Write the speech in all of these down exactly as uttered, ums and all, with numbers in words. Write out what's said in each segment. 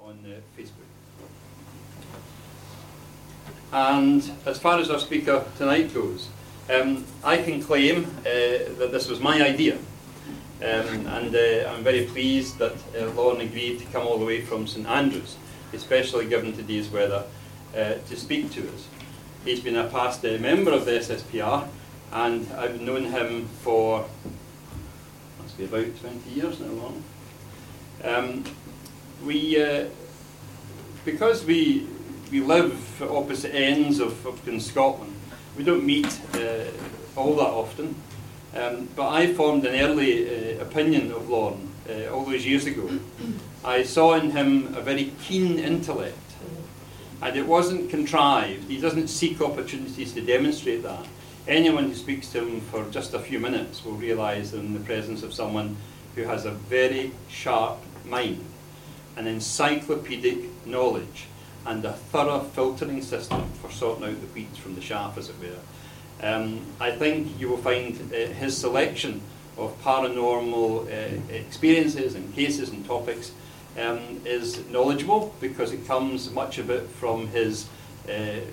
on uh, Facebook. And as far as our speaker tonight goes, um, I can claim uh, that this was my idea. Um, and uh, I'm very pleased that uh, Lorne agreed to come all the way from St Andrews, especially given today's weather, uh, to speak to us. He's been a past uh, member of the S S P R, and I've known him for, must be about twenty years now, Lorne. Um, we, uh, because we, we live at opposite ends of, of in Scotland, we don't meet uh, all that often. Um, but I formed an early uh, opinion of Lorne uh, all those years ago. I saw in him a very keen intellect, and it wasn't contrived. He doesn't seek opportunities to demonstrate that. Anyone who speaks to him for just a few minutes will realise they're in the presence of someone who has a very sharp mind, an encyclopedic knowledge, and a thorough filtering system for sorting out the wheat from the chaff, as it were. Um, I think you will find uh, his selection of paranormal uh, experiences and cases and topics um, is knowledgeable, because it comes, much of it, from his uh,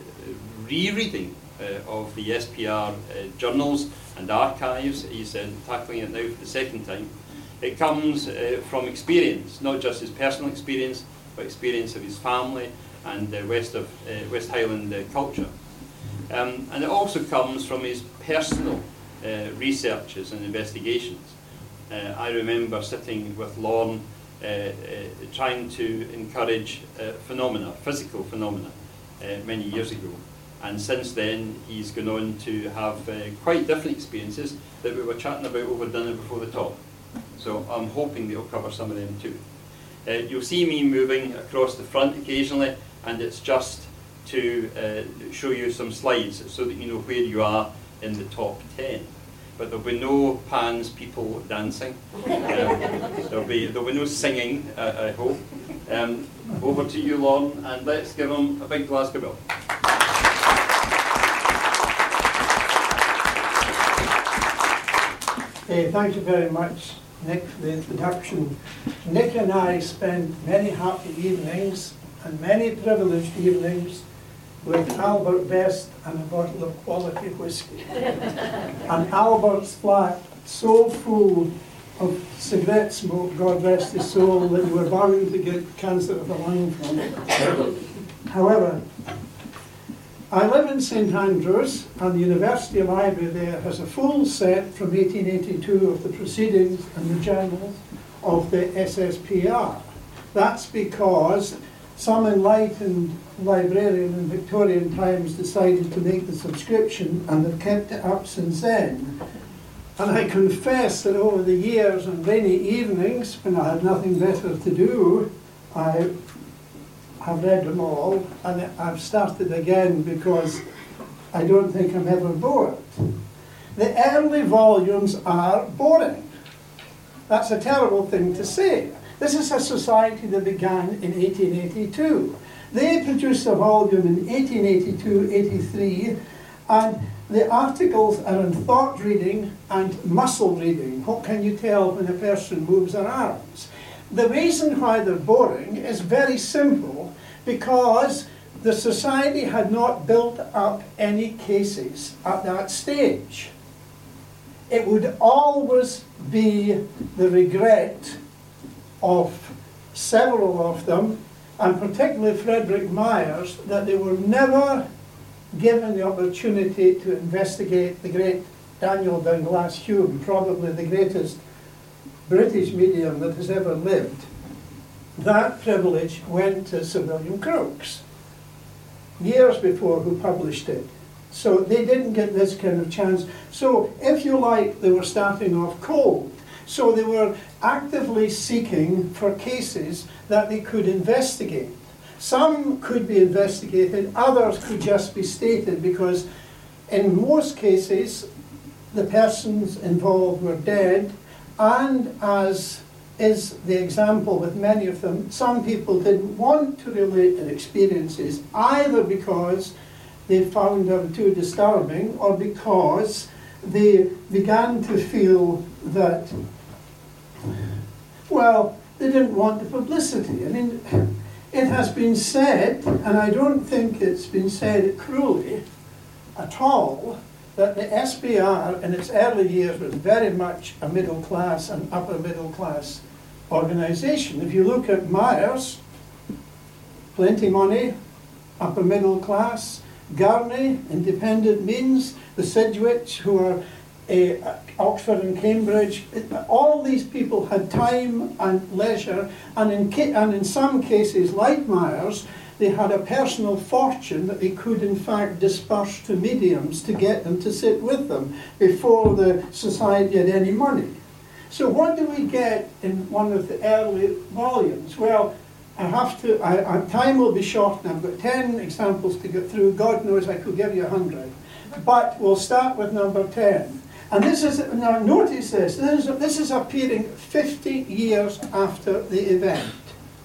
rereading uh, of the S P R uh, journals and archives. He's uh, tackling it now for the second time. It comes uh, from experience, not just his personal experience, but experience of his family and uh, West of uh, West Highland uh, culture. Um, and it also comes from his personal uh, researches and investigations. Uh, I remember sitting with Lorne uh, uh, trying to encourage uh, phenomena, physical phenomena, uh, many years ago. And since then, he's gone on to have uh, quite different experiences that we were chatting about over dinner before the talk. So I'm hoping that he'll cover some of them too. Uh, you'll see me moving across the front occasionally, and it's just to uh, show you some slides so that you know where you are in the top ten. But there'll be no pans, people dancing. Um, there'll be there'll be no singing, uh, I hope. Um, over to you, Lorne, and let's give him a big Glasgow bill. Hey, thank you very much, Nick, for the introduction. Nick and I spent many happy evenings and many privileged evenings with Albert Best and a bottle of quality whiskey. And Albert's flat so full of cigarette smoke, God rest his soul, that you were bound to get cancer of the lung from it. However, I live in St Andrews, and the University Library there has a full set from eighteen eighty-two of the proceedings and the journals of the S S P R. That's because some enlightened librarian in Victorian times decided to make the subscription, and they've kept it up since then. And I confess that over the years and rainy evenings, when I had nothing better to do, I have read them all, and I've started again because I don't think I'm ever bored. The early volumes are boring. That's a terrible thing to say. This is a society that began in eighteen eighty-two. They produced a volume in eighteen eighty-two eighty-three, and the articles are in thought reading and muscle reading. What can you tell when a person moves their arms? The reason why they're boring is very simple, because the society had not built up any cases at that stage. It would always be the regret of several of them, and particularly Frederick Myers, that they were never given the opportunity to investigate the great Daniel Dunglass Hume, probably the greatest British medium that has ever lived. That privilege went to Sir William Crookes, years before, who published it. So they didn't get this kind of chance. So, if you like, they were starting off cold. So they were actively seeking for cases that they could investigate. Some could be investigated, others could just be stated, because in most cases the persons involved were dead, and as is the example with many of them, some people didn't want to relate their experiences, either because they found them too disturbing or because they began to feel that, well, they didn't want the publicity. I mean, It has been said, and I don't think it's been said cruelly at all, that the S B R in its early years was very much a middle class and upper middle class organisation. If you look at Myers, plenty money, upper middle class. Garney, independent means. The Sidgwicks, who are uh, Oxford and Cambridge. All these people had time and leisure, and in, ca and in some cases, like Myers, they had a personal fortune that they could in fact disperse to mediums to get them to sit with them before the society had any money. So what do we get in one of the early volumes? Well, I have to, I, I, time will be short, and I've got ten examples to get through. God knows I could give you a hundred. But we'll start with number ten. And this is, now notice this, this is, this is appearing fifty years after the event.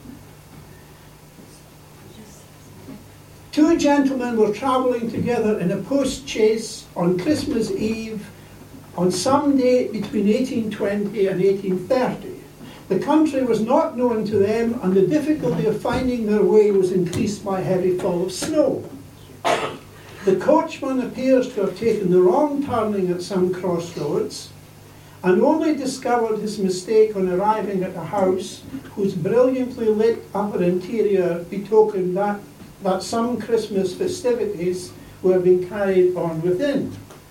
Two gentlemen were travelling together in a post-chaise on Christmas Eve on some date between eighteen twenty and eighteen thirty. The country was not known to them, and the difficulty of finding their way was increased by heavy fall of snow. The coachman appears to have taken the wrong turning at some crossroads, and only discovered his mistake on arriving at a house whose brilliantly lit upper interior betokened that, that some Christmas festivities were being carried on within.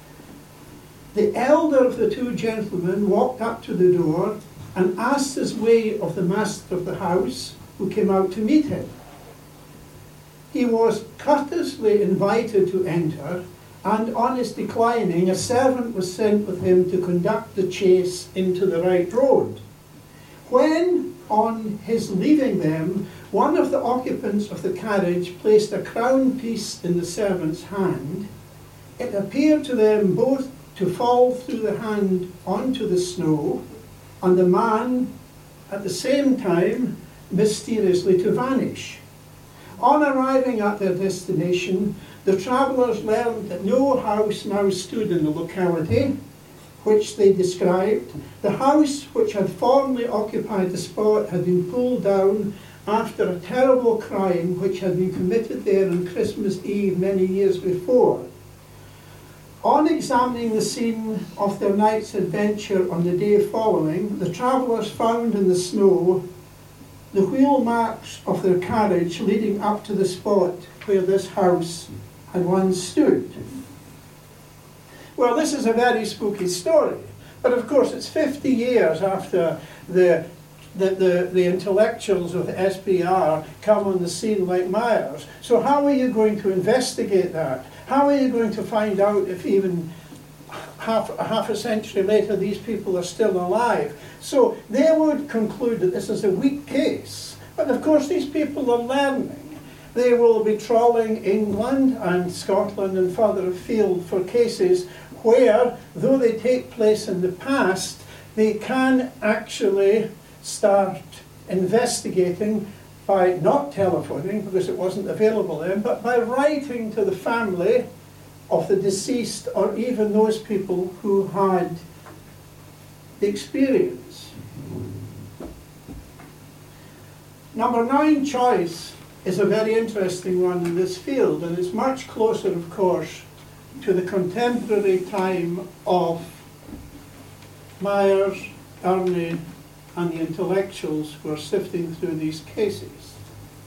The elder of the two gentlemen walked up to the door and asked his way of the master of the house, who came out to meet him. He was courteously invited to enter, and on his declining, a servant was sent with him to conduct the chaise into the right road. When, on his leaving them, one of the occupants of the carriage placed a crown piece in the servant's hand, it appeared to them both to fall through the hand onto the snow, and the man, at the same time, mysteriously to vanish. On arriving at their destination, the travellers learned that no house now stood in the locality, which they described. The house which had formerly occupied the spot had been pulled down after a terrible crime which had been committed there on Christmas Eve many years before. On examining the scene of their night's adventure on the day following, the travellers found in the snow the wheel marks of their carriage leading up to the spot where this house had once stood. Well, this is a very spooky story, but of course it's fifty years after the The, the, the intellectuals of the S B R come on the scene like Myers. So how are you going to investigate that? How are you going to find out if even half, half a century later these people are still alive? So they would conclude that this is a weak case. But of course these people are learning. They will be trawling England and Scotland and further afield for cases where, though they take place in the past, they can actually start investigating by not telephoning, because it wasn't available then, but by writing to the family of the deceased, or even those people who had the experience. Number nine choice is a very interesting one in this field, and it's much closer, of course, to the contemporary time of Myers, Ernie, and the intellectuals who are sifting through these cases.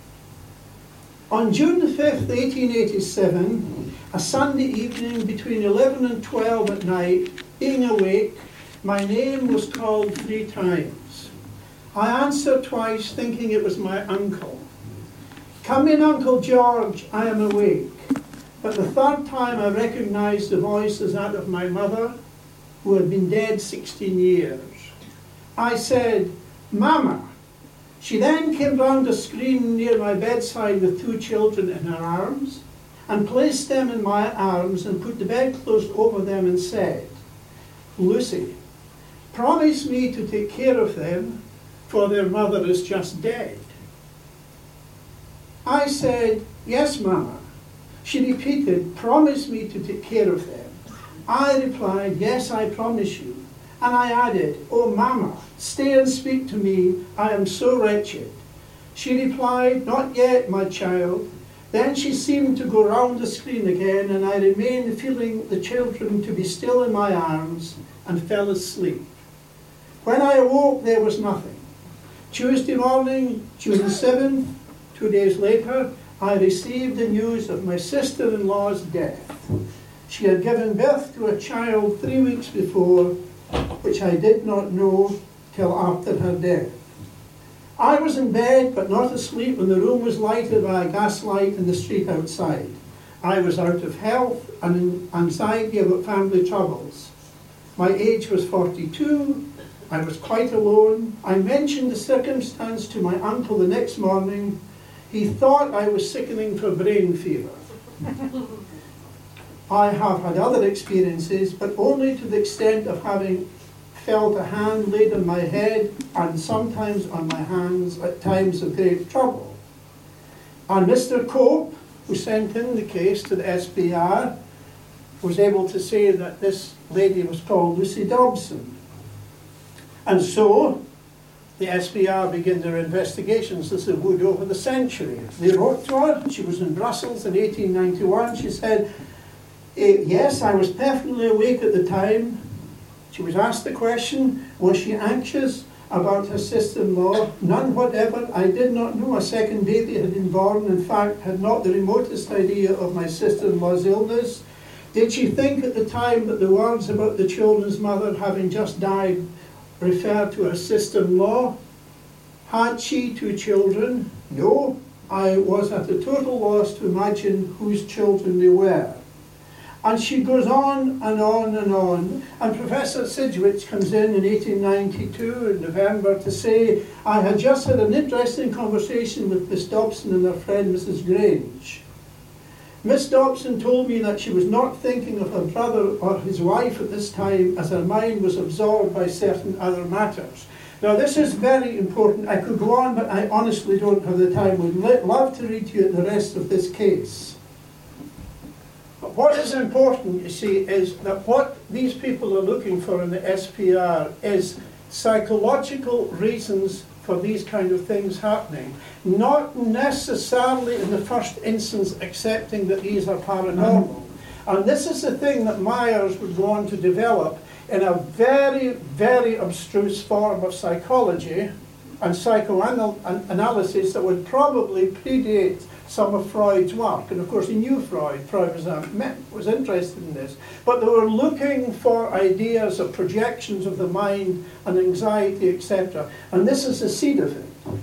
On June the fifth, eighteen eighty-seven, a Sunday evening between eleven and twelve at night, being awake, my name was called three times. I answered twice, thinking it was my uncle. "Come in, Uncle George, I am awake." But the third time I recognized the voice as that of my mother, who had been dead sixteen years. I said, "Mama." She then came round a screen near my bedside with two children in her arms, and placed them in my arms and put the bedclothes over them and said, "Lucy, promise me to take care of them, for their mother is just dead." I said, "Yes, Mama." She repeated, "Promise me to take care of them." I replied, "Yes, I promise you." And I added, "Oh, Mama, stay and speak to me, I am so wretched." She replied, "Not yet, my child." Then she seemed to go round the screen again, and I remained feeling the children to be still in my arms and fell asleep. When I awoke, there was nothing. Tuesday morning, June seventh, two days later, I received the news of my sister-in-law's death. She had given birth to a child three weeks before, which I did not know till after her death. I was in bed, but not asleep, when the room was lighted by a gaslight in the street outside. I was out of health and in anxiety about family troubles. My age was forty-two. I was quite alone. I mentioned the circumstance to my uncle the next morning. He thought I was sickening for brain fever. I have had other experiences, but only to the extent of having felt a hand laid on my head and sometimes on my hands at times of great trouble. And Mister Cope, who sent in the case to the S P R, was able to say that this lady was called Lucy Dobson. And so the S P R began their investigations, as they would over the century. They wrote to her. She was in Brussels in eighteen ninety-one. She said, eh, yes, I was perfectly awake at the time. She was asked the question, was she anxious about her sister-in-law? None whatever. I did not know a second baby had been born. In fact, had not the remotest idea of my sister-in-law's illness. Did she think at the time that the words about the children's mother having just died referred to her sister-in-law? Had she two children? No. I was at a total loss to imagine whose children they were. And she goes on and on and on. And Professor Sidgwick comes in in eighteen ninety-two in November to say, I had just had an interesting conversation with Miss Dobson and her friend Missus Grange. Miss Dobson told me that she was not thinking of her brother or his wife at this time, as her mind was absorbed by certain other matters. Now this is very important. I could go on, but I honestly don't have the time. Would love to read to you the rest of this case. But what is important, you see, is that what these people are looking for in the S P R is psychological reasons for these kind of things happening. Not necessarily in the first instance accepting that these are paranormal. And this is the thing that Myers would go on to develop in a very, very abstruse form of psychology and psychoanalysis that would probably predate some of Freud's work. And of course he knew Freud. Freud was, um, was interested in this. But they were looking for ideas of projections of the mind and anxiety, et cetera. And this is the seed of it.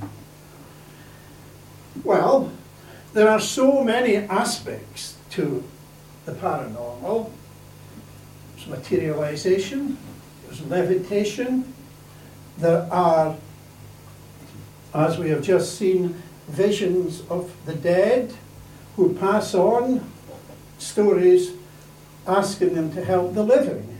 Well, there are so many aspects to the paranormal. There's materialization, there's levitation, there are, as we have just seen, visions of the dead who pass on stories asking them to help the living.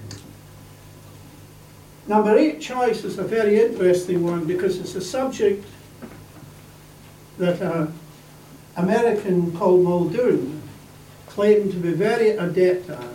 Number eight choice is a very interesting one because it's a subject that an American called Muldoon claimed to be very adept at.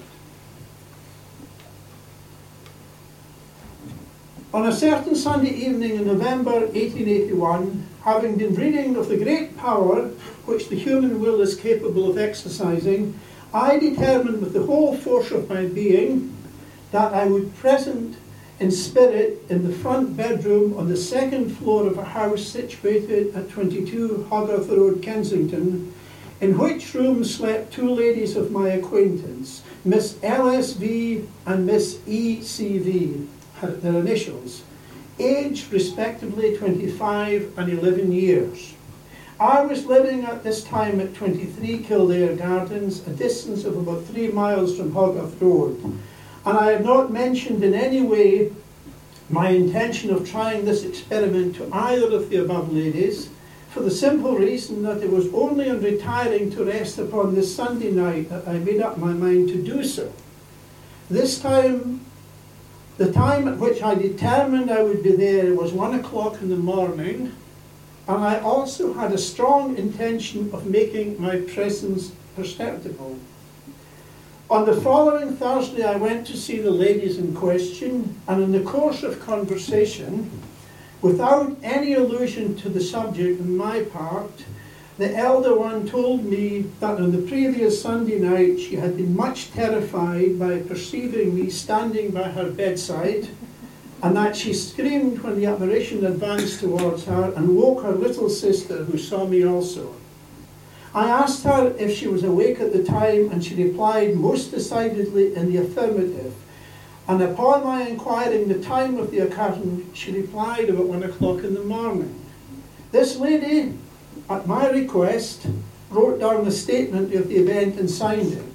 On a certain Sunday evening in November eighteen eighty-one, having been reading of the great power which the human will is capable of exercising, I determined with the whole force of my being that I would present in spirit in the front bedroom on the second floor of a house situated at twenty-two Hogarth Road, Kensington, in which room slept two ladies of my acquaintance, Miss L S V and Miss E C V, had their initials, aged respectively twenty-five and eleven years. I was living at this time at twenty-three Kildare Gardens, a distance of about three miles from Hogarth Road, and I have not mentioned in any way my intention of trying this experiment to either of the above ladies, for the simple reason that it was only on retiring to rest upon this Sunday night that I made up my mind to do so. This time, the time at which I determined I would be there was one o'clock in the morning, and I also had a strong intention of making my presence perceptible. On the following Thursday I went to see the ladies in question, and in the course of conversation Without any allusion to the subject on my part, the elder one told me that on the previous Sunday night she had been much terrified by perceiving me standing by her bedside, and that she screamed when the apparition advanced towards her and woke her little sister, who saw me also. I asked her if she was awake at the time, and she replied most decidedly in the affirmative. And upon my inquiring the time of the occurrence, she replied about one o'clock in the morning. This lady, at my request, wrote down a statement of the event and signed it.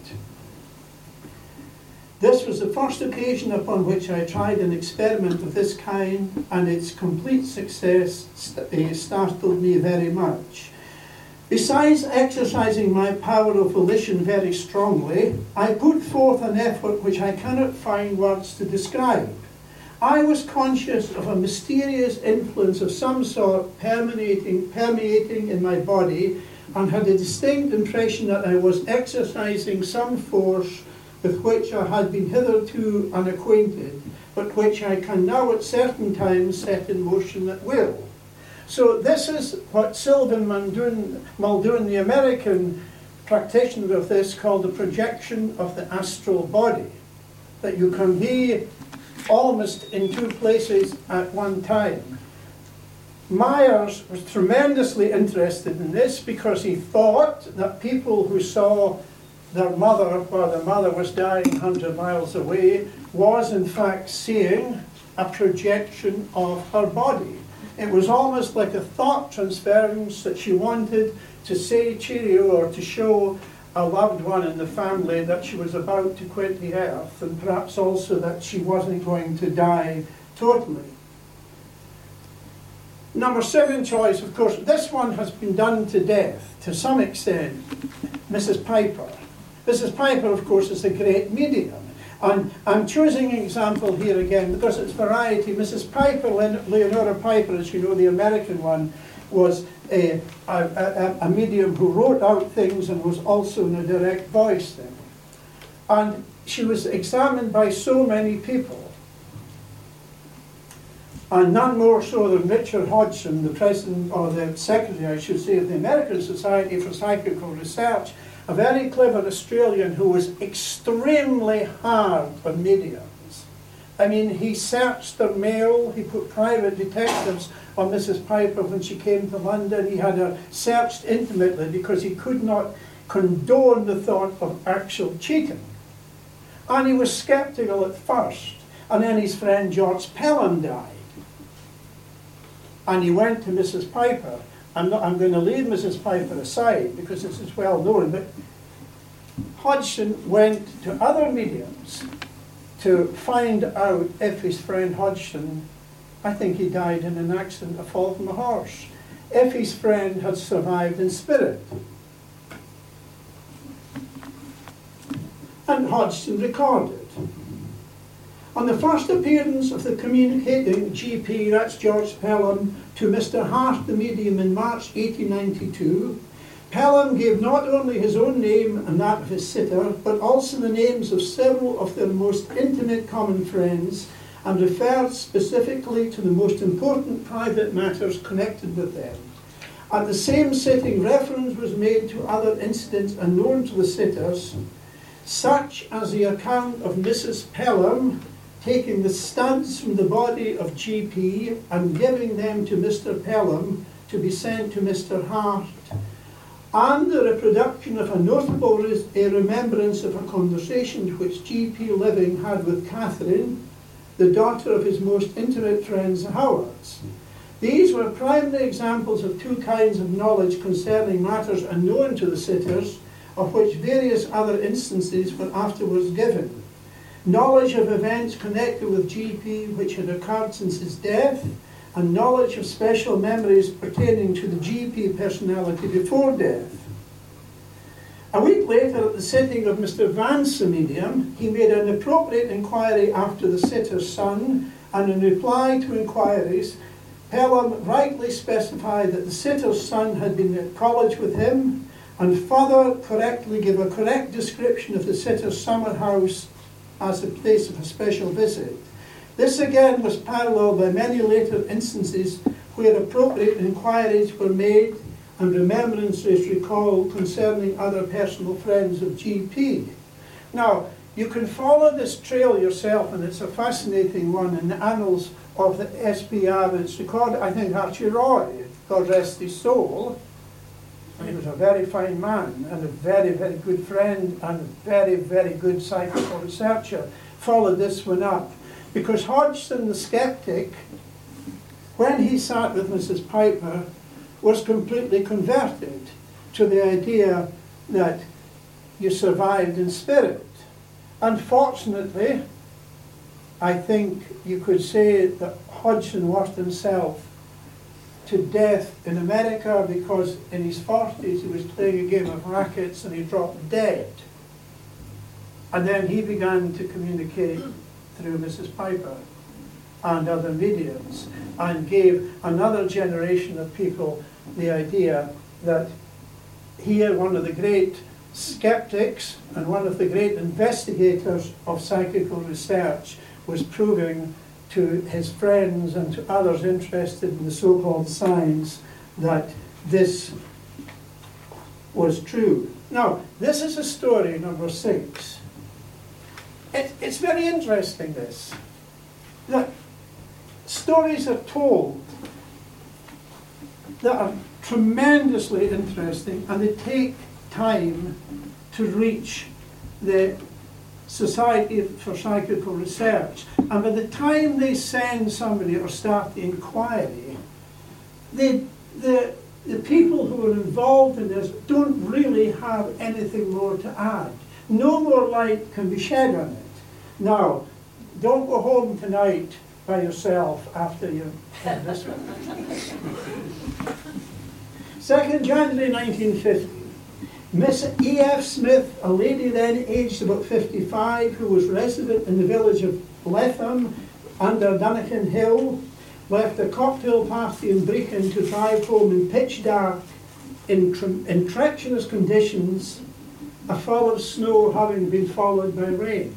This was the first occasion upon which I tried an experiment of this kind, and its complete success st- startled me very much. Besides exercising my power of volition very strongly, I put forth an effort which I cannot find words to describe. I was conscious of a mysterious influence of some sort permeating, permeating in my body, and had a distinct impression that I was exercising some force with which I had been hitherto unacquainted, but which I can now at certain times set in motion at will. So this is what Sylvan Muldoon, Muldoon, the American practitioner of this, called the projection of the astral body. That you can be almost in two places at one time. Myers was tremendously interested in this because he thought that people who saw their mother while their mother was dying one hundred miles away was in fact seeing a projection of her body. It was almost like a thought transference that she wanted to say cheerio or to show a loved one in the family that she was about to quit the earth, and perhaps also that she wasn't going to die totally. Number seven choice, of course, this one has been done to death to some extent, Missus Piper. Missus Piper, of course, is a great medium. And I'm choosing an example here again because it's variety. Missus Piper, Leonora Piper, as you know, the American one, was a, a, a, a medium who wrote out things and was also in a direct voice thing. And she was examined by so many people. And none more so than Richard Hodgson, the president, or the secretary, I should say, of the American Society for Psychical Research, a very clever Australian who was extremely hard on mediums. I mean, he searched their mail, he put private detectives on Missus Piper when she came to London. He had her searched intimately because he could not condone the thought of actual cheating. And he was sceptical at first. And then his friend George Pelham died. And he went to Missus Piper. I'm, not, I'm going to leave Missus Piper aside because this is well known, but Hodgson went to other mediums to find out if his friend Hodgson, I think he died in an accident, a fall from a horse, if his friend had survived in spirit. And Hodgson recorded. On the first appearance of the communicating G P, that's George Pelham, to Mister Hart the medium in March eighteen ninety-two, Pelham gave not only his own name and that of his sitter, but also the names of several of their most intimate common friends, and referred specifically to the most important private matters connected with them. At the same sitting, reference was made to other incidents unknown to the sitters, such as the account of Missus Pelham taking the studs from the body of G P and giving them to Mister Pelham to be sent to Mister Hart, and the reproduction of a notable a remembrance of a conversation which G P living had with Catherine, the daughter of his most intimate friends, the Howards. These were primary examples of two kinds of knowledge concerning matters unknown to the sitters, of which various other instances were afterwards given. Knowledge of events connected with G P which had occurred since his death, and knowledge of special memories pertaining to the G P personality before death. A week later, at the sitting of Mister Vance, the medium, he made an appropriate inquiry after the sitter's son, and in reply to inquiries, Pelham rightly specified that the sitter's son had been at college with him, and further correctly gave a correct description of the sitter's summer house as a place of a special visit. This again was paralleled by many later instances where appropriate inquiries were made and remembrance is recalled concerning other personal friends of G P. Now, you can follow this trail yourself, and it's a fascinating one in the annals of the S P R. It's recorded, I think, Archie Roy, God rest his soul. He was a very fine man and a very, very good friend and a very, very good psychical researcher. Followed this one up. Because Hodgson the skeptic, when he sat with Missus Piper, was completely converted to the idea that you survived in spirit. Unfortunately, I think you could say that Hodgson worked himself to death in America because in his forties he was playing a game of rackets and he dropped dead. And then he began to communicate through Missus Piper and other mediums, and gave another generation of people the idea that here one of the great skeptics and one of the great investigators of psychical research was proving to his friends and to others interested in the so-called science that this was true. Now, this is a story number six. It, it's very interesting, this, that stories are told that are tremendously interesting, and they take time to reach the Society for Psychical Research. And by the time they send somebody or start the inquiry, they, the, the people who are involved in this don't really have anything more to add. No more light can be shed on it. Now, don't go home tonight by yourself after you've had this one. second January nineteen fifty. Miss E F Smith, a lady then aged about fifty-five, who was resident in the village of Letham under Dunnican Hill, left a cocktail party in Brecon to drive home in pitch dark in, in treacherous conditions, a fall of snow having been followed by rain.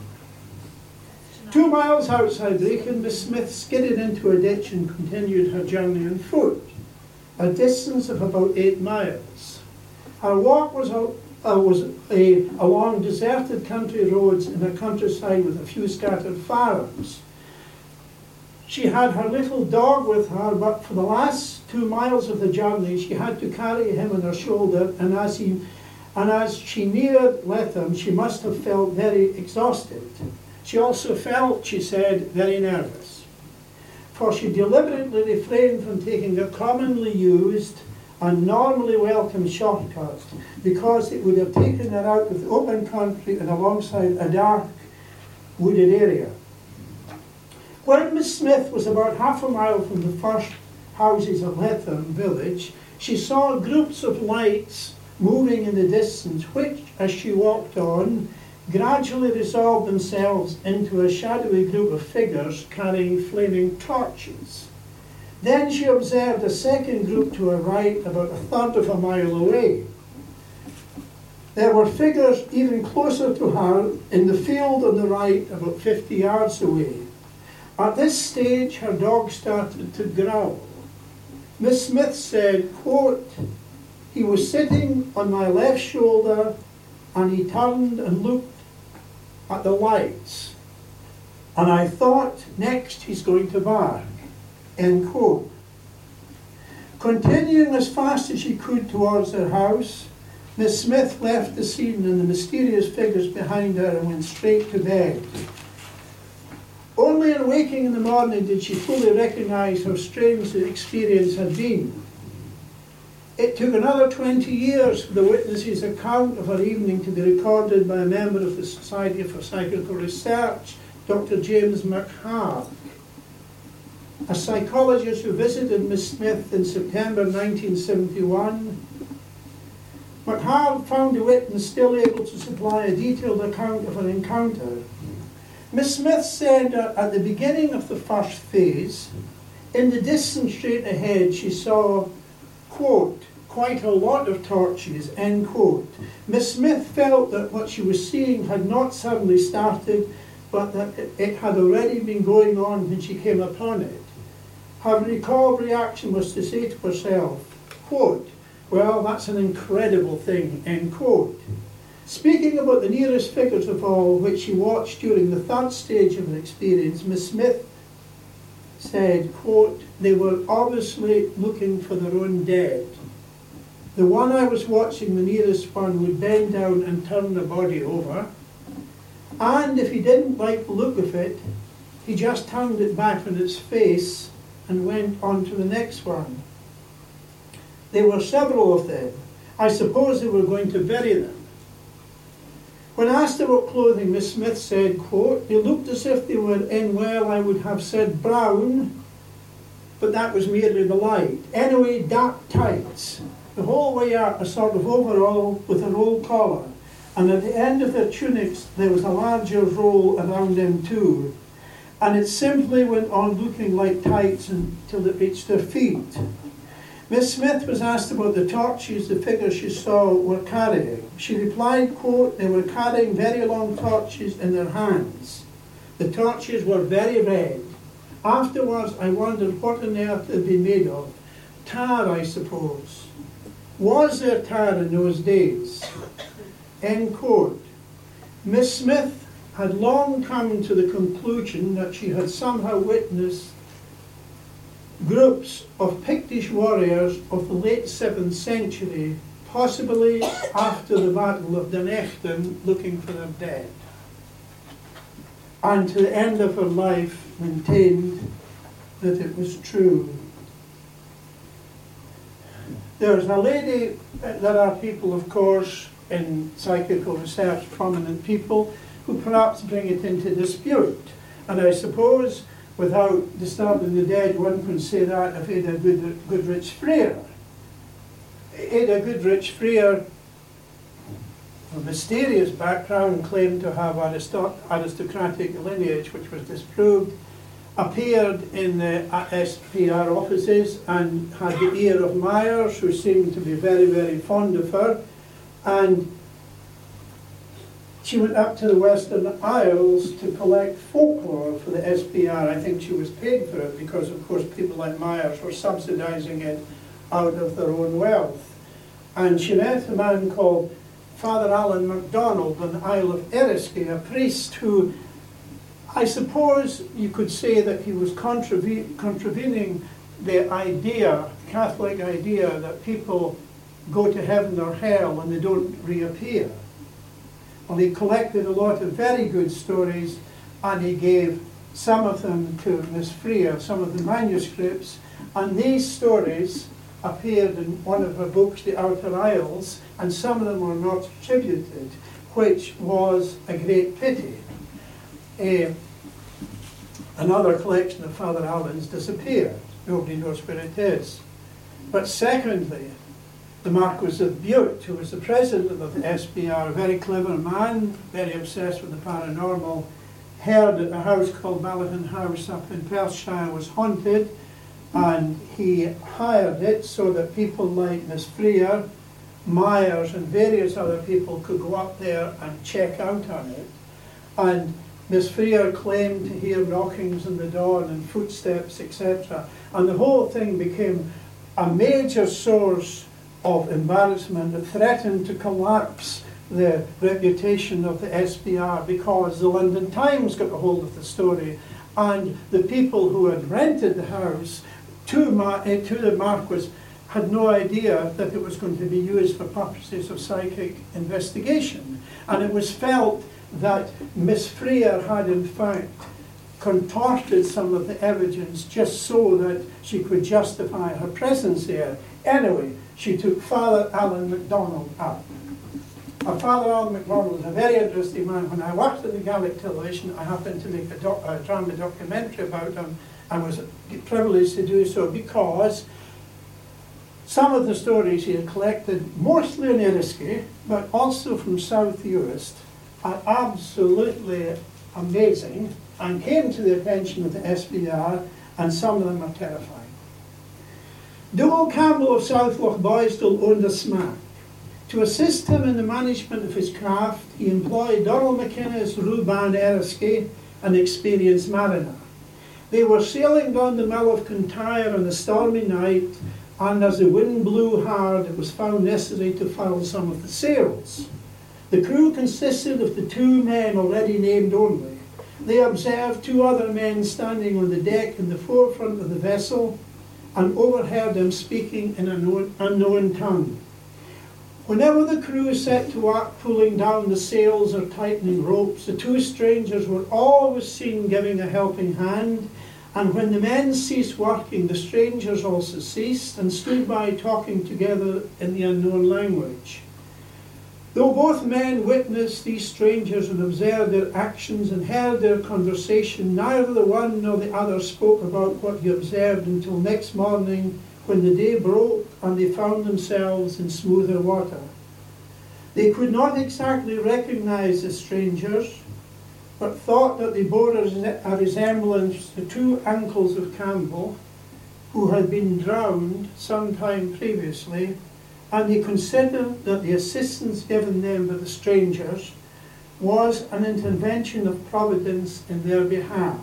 Two miles outside Brecon, Miss Smith skidded into a ditch and continued her journey on foot, a distance of about eight miles. Her walk was, a, uh, was a, along deserted country roads in a countryside with a few scattered farms. She had her little dog with her, but for the last two miles of the journey she had to carry him on her shoulder, and as, he, and as she neared Letham, she must have felt very exhausted. She also felt, she said, very nervous, for she deliberately refrained from taking a commonly used and normally welcome shortcut because it would have taken her out of the open country and alongside a dark wooded area. When Miss Smith was about half a mile from the first houses of Letham village, she saw groups of lights moving in the distance, which, as she walked on, gradually resolved themselves into a shadowy group of figures carrying flaming torches. Then she observed a second group to her right, about a third of a mile away. There were figures even closer to her in the field on the right, about fifty yards away. At this stage, her dog started to growl. Miss Smith said, quote, "He was sitting on my left shoulder and he turned and looked at the lights. And I thought, next he's going to bark." End quote. Continuing as fast as she could towards her house, Miss Smith left the scene and the mysterious figures behind her and went straight to bed. Only on waking in the morning did she fully recognize how strange the experience had been. It took another twenty years for the witness's account of her evening to be recorded by a member of the Society for Psychical Research, Doctor James McHarg, a psychologist who visited Miss Smith in September nineteen seventy-one. McHarg found the witness still able to supply a detailed account of her encounter. Miss Smith said that at the beginning of the first phase, in the distance straight ahead, she saw, quote, "quite a lot of torches," end quote. Miss Smith felt that what she was seeing had not suddenly started, but that it, it had already been going on when she came upon it. Her recalled reaction was to say to herself, quote, well, that's an incredible thing, end quote. Speaking about the nearest figures of all, which she watched during the third stage of her experience, Miss Smith said, quote, they were obviously looking for their own dead. The one I was watching, the nearest one, would bend down and turn the body over, and if he didn't like the look of it, he just turned it back on its face and went on to the next one. There were several of them. I suppose they were going to bury them. When asked about clothing, Miss Smith said, quote, they looked as if they were in, well, I would have said brown, but that was merely the light. Anyway, dark tights. The whole way up, a sort of overall with a roll collar. And at the end of their tunics, there was a larger roll around them too. And it simply went on looking like tights until it reached their feet. Miss Smith was asked about the torches the figures she saw were carrying. She replied, quote, they were carrying very long torches in their hands. The torches were very red. Afterwards, I wondered what on earth they'd been made of. Tar, I suppose. Was there tar in those days? End quote. Miss Smith had long come to the conclusion that she had somehow witnessed groups of Pictish warriors of the late seventh century, possibly after the Battle of Dunechten, looking for their dead. And to the end of her life maintained that it was true. There's a lady, there are people, of course, in psychical research, prominent people, who perhaps bring it into dispute. And I suppose, without disturbing the dead, one can say that of Ada Goodrich Freer. Ada Goodrich Freer, a mysterious background, claimed to have aristocratic lineage, which was disproved, appeared in the S P R offices and had the ear of Myers, who seemed to be very, very fond of her. And she went up to the Western Isles to collect folklore for the S P R. I think she was paid for it because, of course, people like Myers were subsidizing it out of their own wealth. And she met a man called Father Alan MacDonald on the Isle of Eriskay, a priest who, I suppose you could say that he was contrave contravening the idea, Catholic idea, that people go to heaven or hell and they don't reappear. Well, he collected a lot of very good stories, and he gave some of them to Miss Freer, some of the manuscripts, and these stories appeared in one of her books, The Outer Isles, and some of them were not attributed, which was a great pity. Uh, another collection of Father Allen's disappeared. Nobody knows where it is. But secondly, the Marquis of Bute, who was the president of the S P R, a very clever man, very obsessed with the paranormal, heard that a house called Balahan House up in Perthshire was haunted, and he hired it so that people like Miss Freer, Myers, and various other people could go up there and check out on it. And Miss Freer claimed to hear knockings on the door and footsteps, et cetera. And the whole thing became a major source of embarrassment that threatened to collapse the reputation of the S P R, because the London Times got a hold of the story, and the people who had rented the house to, Mar to the Marquis had no idea that it was going to be used for purposes of psychic investigation. And it was felt that Miss Freer had in fact contorted some of the evidence just so that she could justify her presence there. Anyway, she took Father Alan MacDonald up. Now, Father Alan MacDonald was a very interesting man. When I worked at the Gaelic Television, I happened to make a, doc a drama documentary about him, and was privileged to do so because some of the stories he had collected, mostly in Eriskay, but also from South Uist, are absolutely amazing and came to the attention of the S P R, and some of them are terrifying. Dougal Campbell of South Loch Boysdale owned a smack. To assist him in the management of his craft, he employed Donald McInnes, Reuben Erskine, an experienced mariner. They were sailing down the Mill of Kintyre on a stormy night, and as the wind blew hard, it was found necessary to furl some of the sails. The crew consisted of the two men already named only. They observed two other men standing on the deck in the forefront of the vessel, and overheard them speaking in an unknown tongue. Whenever the crew set to work pulling down the sails or tightening ropes, the two strangers were always seen giving a helping hand, and when the men ceased working, the strangers also ceased and stood by talking together in the unknown language. Though both men witnessed these strangers and observed their actions and heard their conversation, neither the one nor the other spoke about what he observed until next morning, when the day broke and they found themselves in smoother water. They could not exactly recognize the strangers, but thought that they bore a resemblance to two uncles of Campbell, who had been drowned some time previously, and they considered that the assistance given them by the strangers was an intervention of Providence in their behalf.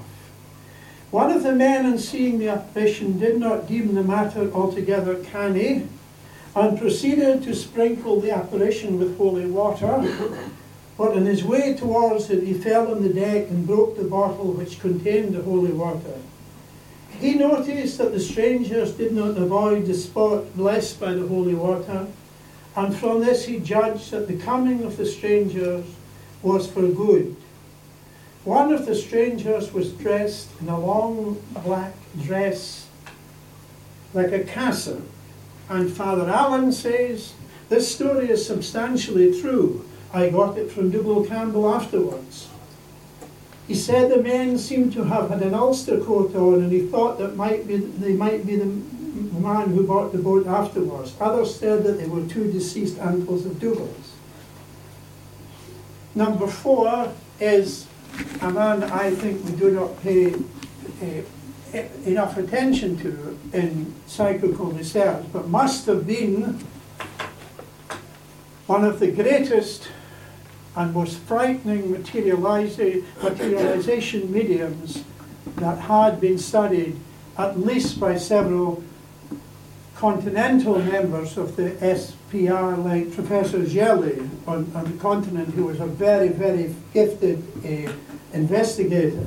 One of the men, on seeing the apparition, did not deem the matter altogether canny, and proceeded to sprinkle the apparition with holy water, but on his way towards it he fell on the deck and broke the bottle which contained the holy water. He noticed that the strangers did not avoid the spot blessed by the holy water, and from this he judged that the coming of the strangers was for good. One of the strangers was dressed in a long black dress like a cassock, and Father Allen says, this story is substantially true. I got it from Dougal Campbell afterwards. He said the men seemed to have had an Ulster coat on, and he thought that might be, they might be the man who bought the boat afterwards. Others said that they were two deceased uncles of Dougal's. Number four is a man I think we do not pay uh, enough attention to in psychical research, but must have been one of the greatest and most frightening materializa materialization mediums that had been studied at least by several continental members of the S P R, like Professor Gelli on, on the continent, who was a very, very gifted uh, investigator.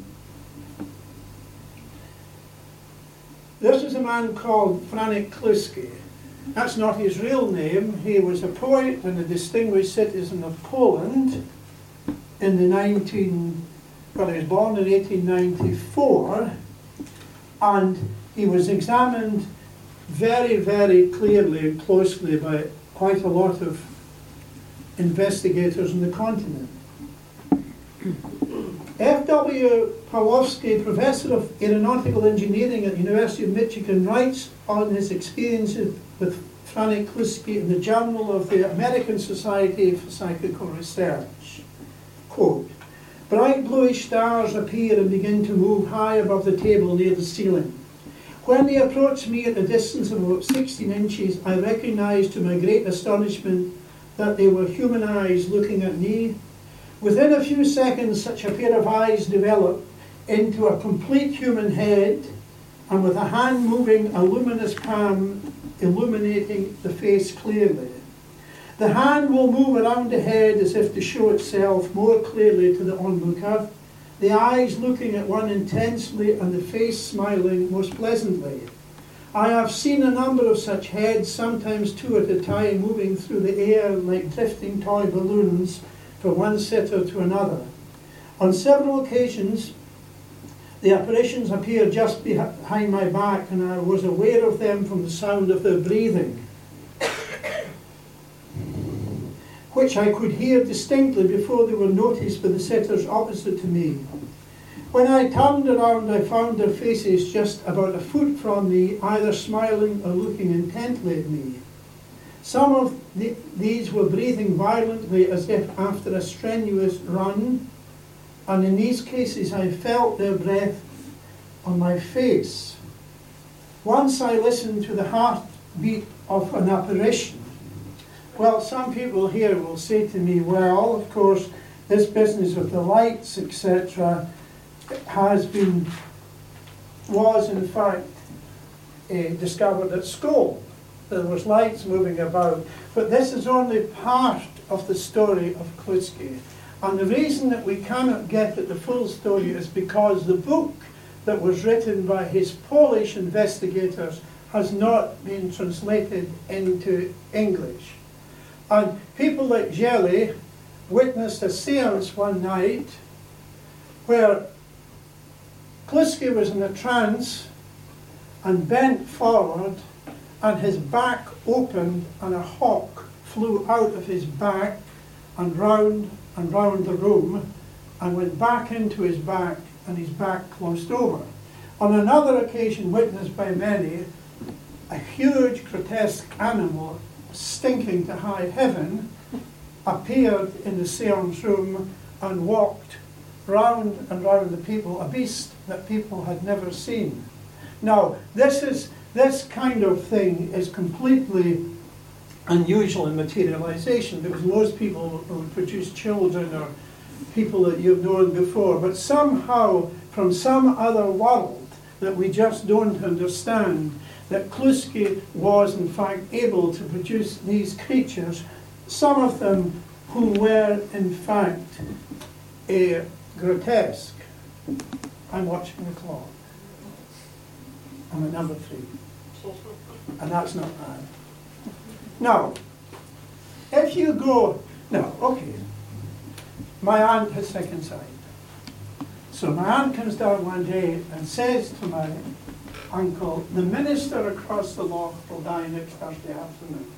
This is a man called Franek Kluski. That's not his real name. He was a poet and a distinguished citizen of Poland in the nineteen, well, he was born in eighteen ninety-four, and he was examined very, very clearly and closely by quite a lot of investigators on the continent. F W Pawlowski, professor of aeronautical engineering at the University of Michigan, writes on his experiences with Franek Kluski in the Journal of the American Society for Psychical Research. Quote, bright bluish stars appear and begin to move high above the table near the ceiling. When they approached me at a distance of about sixteen inches, I recognized to my great astonishment that they were human eyes looking at me. Within a few seconds, such a pair of eyes developed into a complete human head, and with a hand moving a luminous palm illuminating the face clearly. The hand will move around the head as if to show itself more clearly to the onlooker, the eyes looking at one intensely and the face smiling most pleasantly. I have seen a number of such heads, sometimes two at a time, moving through the air like drifting toy balloons from one sitter to another. On several occasions, the apparitions appeared just behind my back, and I was aware of them from the sound of their breathing, which I could hear distinctly before they were noticed by the sitters opposite to me. When I turned around, I found their faces just about a foot from me, either smiling or looking intently at me. Some of the, these were breathing violently as if after a strenuous run, and in these cases I felt their breath on my face. Once I listened to the heartbeat of an apparition. Well, some people here will say to me, well, of course, this business of the lights, et cetera, has been, was in fact uh, discovered at school. There was lights moving about, but this is only part of the story of Kluski. And the reason that we cannot get at the full story is because the book that was written by his Polish investigators has not been translated into English. And people like Jelly witnessed a seance one night where Kluski was in a trance and bent forward, and his back opened and a hawk flew out of his back and round and round the room and went back into his back, and his back closed over. On another occasion, witnessed by many, a huge grotesque animal stinking to high heaven appeared in the seance room and walked round and round the people, a beast that people had never seen. Now, this is this kind of thing is completely unusual in materialization, because most people would produce children or people that you've known before, but somehow from some other world that we just don't understand, that Kluski was in fact able to produce these creatures, some of them who were in fact uh, grotesque. I'm watching the clock. I'm at number three. And that's not bad. Now, if you go, no, okay. My aunt has second sight. So my aunt comes down one day and says to my uncle, the minister across the loch will die next Thursday afternoon.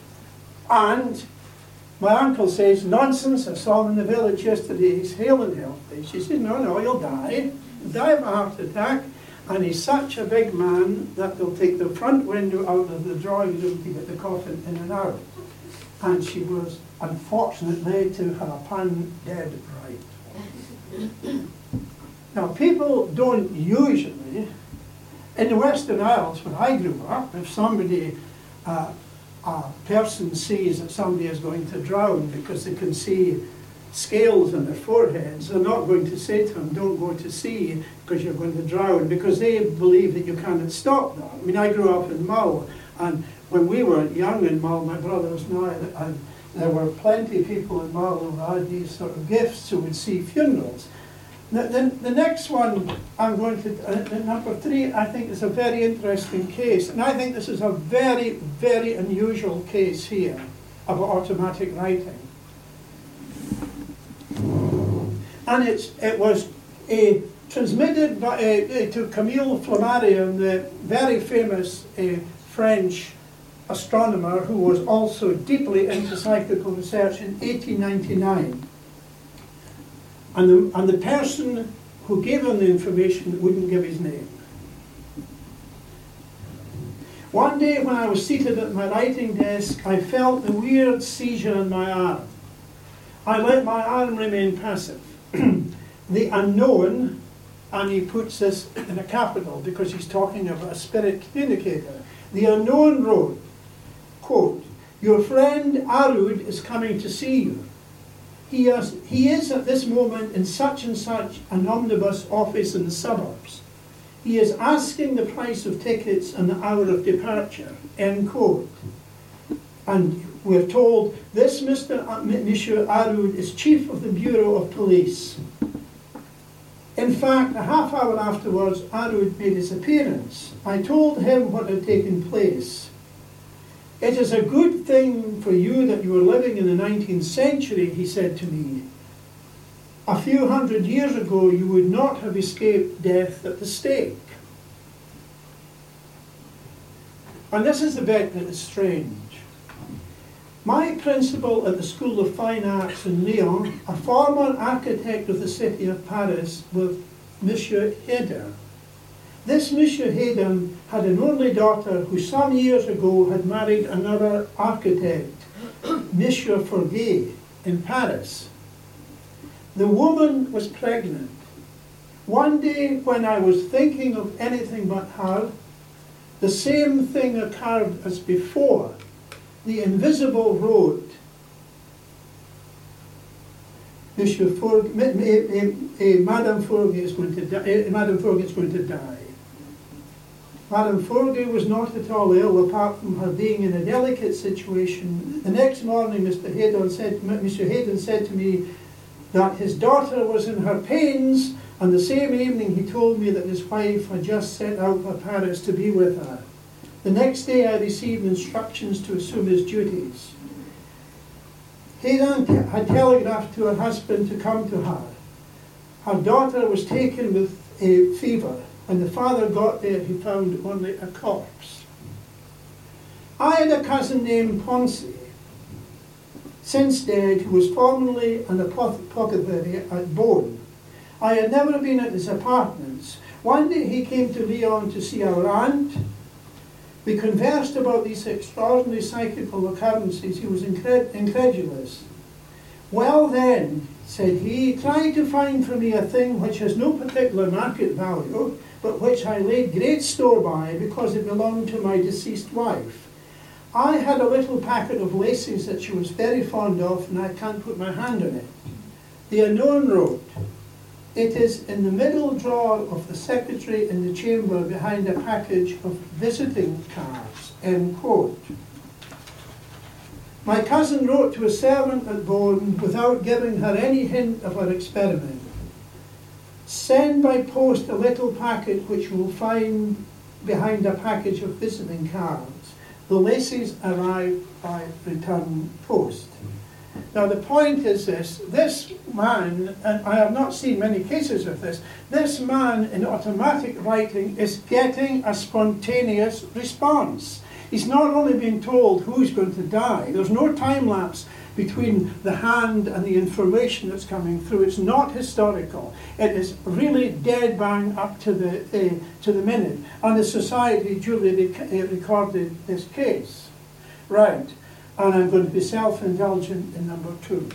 And my uncle says, nonsense, I saw him in the village yesterday, he's hale and healthy. She says, no, no, he'll die. He'll die of a heart attack. And he's such a big man that they'll take the front window out of the drawing room to get the coffin in and out. And she was, unfortunately, to her pun, dead right. Now, people don't usually, in the Western Isles, where I grew up, if somebody, uh, a person sees that somebody is going to drown because they can see scales on their foreheads, they're not going to say to them, don't go to sea because you're going to drown, because they believe that you cannot stop that. I mean, I grew up in Mull, and when we were young in Mull, my brothers and I, and there were plenty of people in Mull who had these sort of gifts who would see funerals. The, the, the next one I'm going to, uh, number three, I think is a very interesting case, and I think this is a very, very unusual case here of automatic writing. And it's, it was uh, transmitted by, uh, to Camille Flammarion, the very famous uh, French astronomer who was also deeply into psychical research, in eighteen ninety-nine. And the, and the person who gave him the information wouldn't give his name. One day when I was seated at my writing desk, I felt a weird seizure in my arm. I let my arm remain passive. The unknown, and he puts this in a capital because he's talking about a spirit communicator. The unknown wrote, quote, your friend Arud is coming to see you. He, has, he is at this moment in such and such an omnibus office in the suburbs. He is asking the price of tickets and the hour of departure, end quote. And we're told this Mister Monsieur Arud is chief of the Bureau of Police. In fact, a half hour afterwards, Arud made his appearance. I told him what had taken place. It is a good thing for you that you are living in the nineteenth century, he said to me. A few hundred years ago, you would not have escaped death at the stake. And this is the bit that is strange. My principal at the School of Fine Arts in Lyon, a former architect of the city of Paris, was Monsieur Heder. This Monsieur Heder had an only daughter who some years ago had married another architect, Monsieur Forget, in Paris. The woman was pregnant. One day when I was thinking of anything but her, the same thing occurred as before. the invisible road. Monsieur Forg, Madame Forgy is going to die. Madame Forgy is going to die. Madame Forgy was not at all ill, apart from her being in a delicate situation. The next morning, Mister Haydon said, Monsieur Haydon said to me that his daughter was in her pains, and the same evening he told me that his wife had just set out for Paris to be with her. The next day I received instructions to assume his duties. Haydon had telegraphed to her husband to come to her. Her daughter was taken with a fever. When the father got there, he found only a corpse. I had a cousin named Ponce, since dead, who was formerly an apothecary at Beaune. I had never been at his apartments. One day he came to Lyon to see our aunt. We conversed about these extraordinary psychical occurrences. He was incred incredulous. Well then, said he, try to find for me a thing which has no particular market value, but which I laid great store by because it belonged to my deceased wife. I had a little packet of laces that she was very fond of, and I can't put my hand on it. The unknown wrote, it is in the middle drawer of the secretary in the chamber behind a package of visiting cards, end quote. My cousin wrote to a servant at Beaune without giving her any hint of her experiment. Send by post a little packet which you will find behind a package of visiting cards. The laces arrived by return post. Now the point is this, this man, and I have not seen many cases of this, this man in automatic writing is getting a spontaneous response. He's not only being told who's going to die, there's no time lapse between the hand and the information that's coming through. It's not historical. It is really dead bang up to the, uh, to the minute. And the society duly rec uh, recorded this case. Right. And I'm going to be self-indulgent in number two.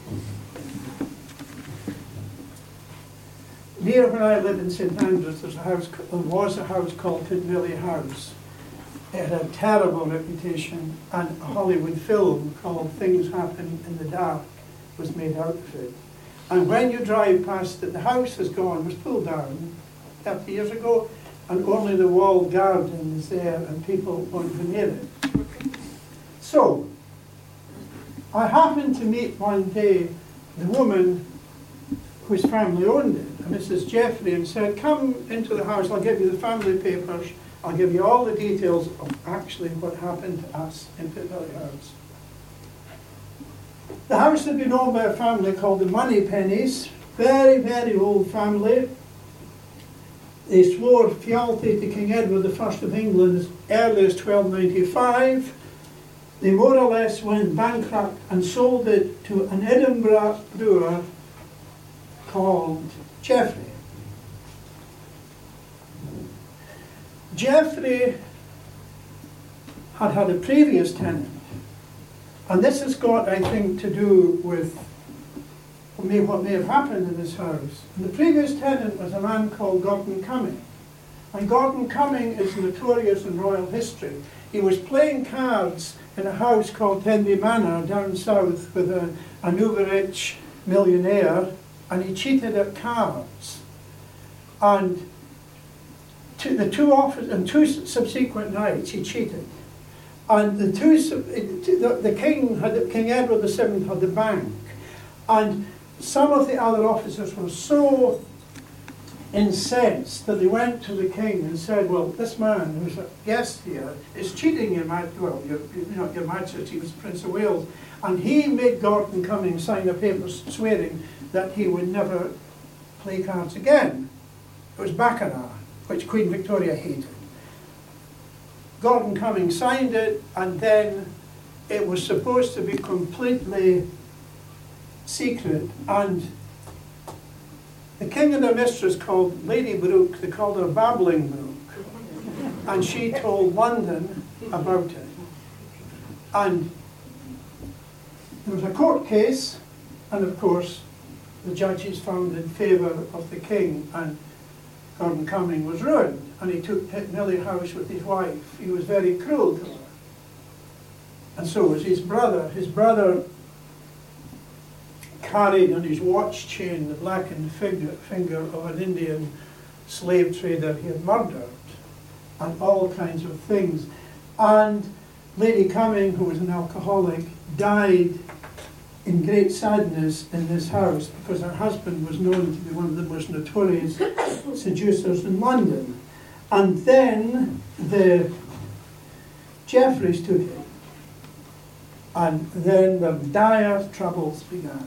Near where I live in Saint Andrews, there's a house, there was a house called Tidmilly House. It had a terrible reputation, and a Hollywood film called Things Happen in the Dark was made out of it. And when you drive past it, the house is gone, was pulled down thirty years ago, and only the walled garden is there, and people won't go near it. So, I happened to meet one day the woman whose family owned it, Missus Jeffrey, and said, come into the house, I'll give you the family papers, I'll give you all the details of actually what happened to us in Tidmilly House. The house had been owned by a family called the Moneypennies, very, very old family. They swore fealty to King Edward the First of England as early as twelve ninety-five. They more or less went bankrupt and sold it to an Edinburgh brewer called Jeffrey. Jeffrey had had a previous tenant, and this has got, I think, to do with what may, what may have happened in this house. And the previous tenant was a man called Gordon Cumming, and Gordon Cumming is notorious in royal history. He was playing cards in a house called Tenby Manor down south with a, an uber-rich millionaire, and he cheated at cards. And to the two offers, and two subsequent nights he cheated. And the two, the, the king had, King Edward the Seventh had the bank, and some of the other officers were so incensed that they went to the king and said, well, this man who's a guest here is cheating your majesty, well, your, you know, your majesty was Prince of Wales, and he made Gordon Cumming sign a paper swearing that he would never play cards again. It was Baccarat, which Queen Victoria hated. Gordon Cumming signed it, and then it was supposed to be completely secret, and the king and her mistress called Lady Brooke, they called her Babbling Brooke, and she told London about it. And there was a court case, and of course the judges found in favour of the king, and Gordon Cumming was ruined, and he took Tidmilly House with his wife. He was very cruel to her. and so was his brother. His brother carried on his watch chain the blackened finger, finger of an Indian slave trader he had murdered, and all kinds of things. And Lady Cumming, who was an alcoholic, died in great sadness in this house because her husband was known to be one of the most notorious seducers in London. And then the Jeffreys took it, and then the dire troubles began.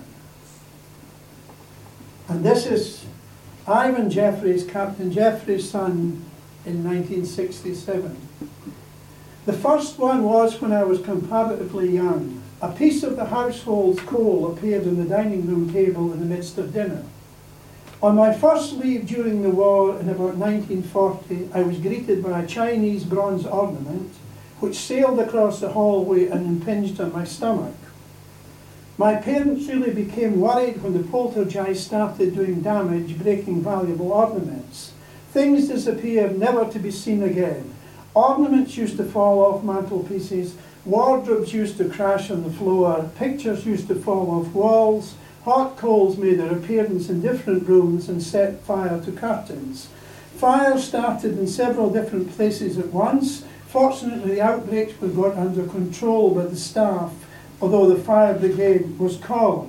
And this is Ivan Jeffreys, Captain Jeffreys' son, in nineteen sixty-seven. The first one was when I was comparatively young. A piece of the household's coal appeared on the dining room table in the midst of dinner. On my first leave during the war in about nineteen forty, I was greeted by a Chinese bronze ornament which sailed across the hallway and impinged on my stomach. My parents really became worried when the poltergeist started doing damage, breaking valuable ornaments. Things disappeared, never to be seen again. Ornaments used to fall off mantelpieces, wardrobes used to crash on the floor, pictures used to fall off walls, hot coals made their appearance in different rooms and set fire to curtains. Fires started in several different places at once. Fortunately, the outbreaks were got under control by the staff, although the fire brigade was called.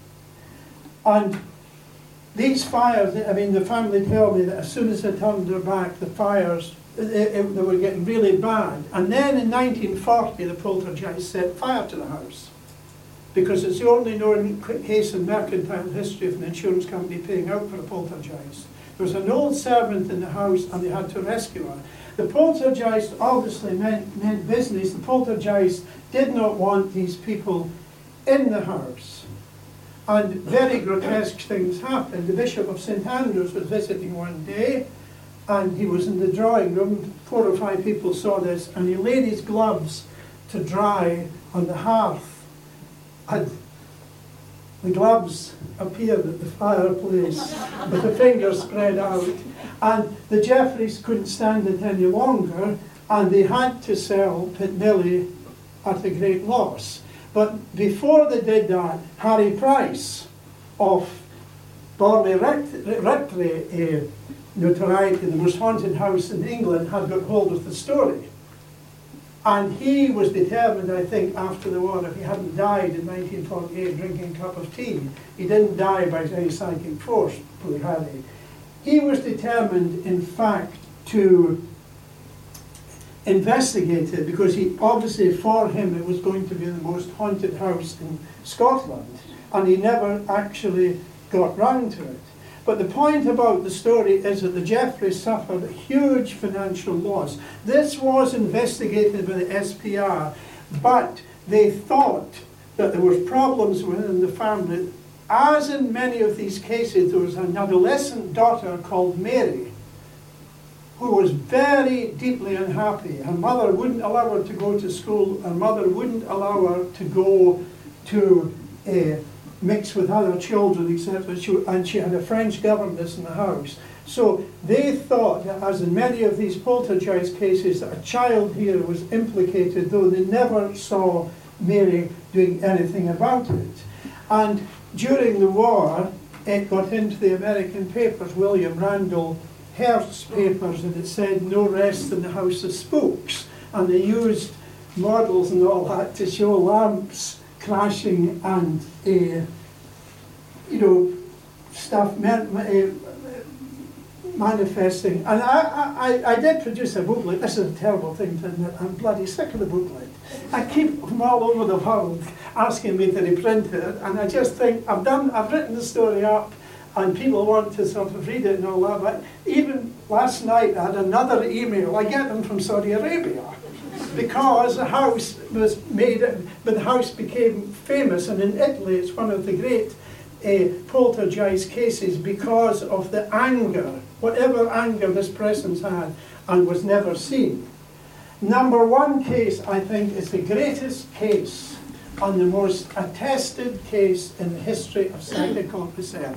And these fires, I mean, the family tell me that as soon as they turned their back, the fires, it, it, they were getting really bad. And then in nineteen forty, the poltergeist set fire to the house, because it's the only known case in mercantile history of an insurance company paying out for a poltergeist. There was an old servant in the house and they had to rescue her. The poltergeist obviously meant, meant business. The poltergeist did not want these people in the house. And very grotesque things happened. The Bishop of Saint Andrews was visiting one day, and he was in the drawing room. Four or five people saw this, and he laid his gloves to dry on the hearth. And the gloves appeared at the fireplace with the fingers spread out. And the Jeffreys couldn't stand it any longer, and they had to sell Pitmilly at a great loss. But before they did that, Harry Price of Borley Rectory, a notoriety, the most haunted house in England, had got hold of the story. And he was determined, I think, after the war, if he hadn't died in nineteen forty-eight drinking a cup of tea, he didn't die by any psychic force, poor Harry. He was determined, in fact, to investigate it, because he obviously, for him, it was going to be the most haunted house in Scotland, and he never actually got round to it. But the point about the story is that the Jeffreys suffered a huge financial loss. This was investigated by the S P R, but they thought that there were problems within the family. As in many of these cases, there was an adolescent daughter called Mary, who was very deeply unhappy. Her mother wouldn't allow her to go to school. Her mother wouldn't allow her to go to uh, mix with other children, et cetera. She, and she had a French governess in the house. So they thought that, as in many of these poltergeist cases, that a child here was implicated, though they never saw Mary doing anything about it. And during the war, it got into the American papers, William Randall Hearst's papers, and it said no rest in the House of Spooks. And they used models and all that to show lamps crashing and, uh, you know, stuff man uh, manifesting. And I, I, I did produce a booklet. This is a terrible thing to admit. I'm bloody sick of the booklet. I keep them all over the world asking me to reprint it, and I just think I've done, I've written the story up, and people want to sort of read it and all that. But even last night I had another email. I get them from Saudi Arabia, because the house was made, but the house became famous, and in Italy it's one of the great uh, poltergeist cases because of the anger, whatever anger this presence had, and was never seen. Number one case, I think, is the greatest case and the most attested case in the history of psychical research.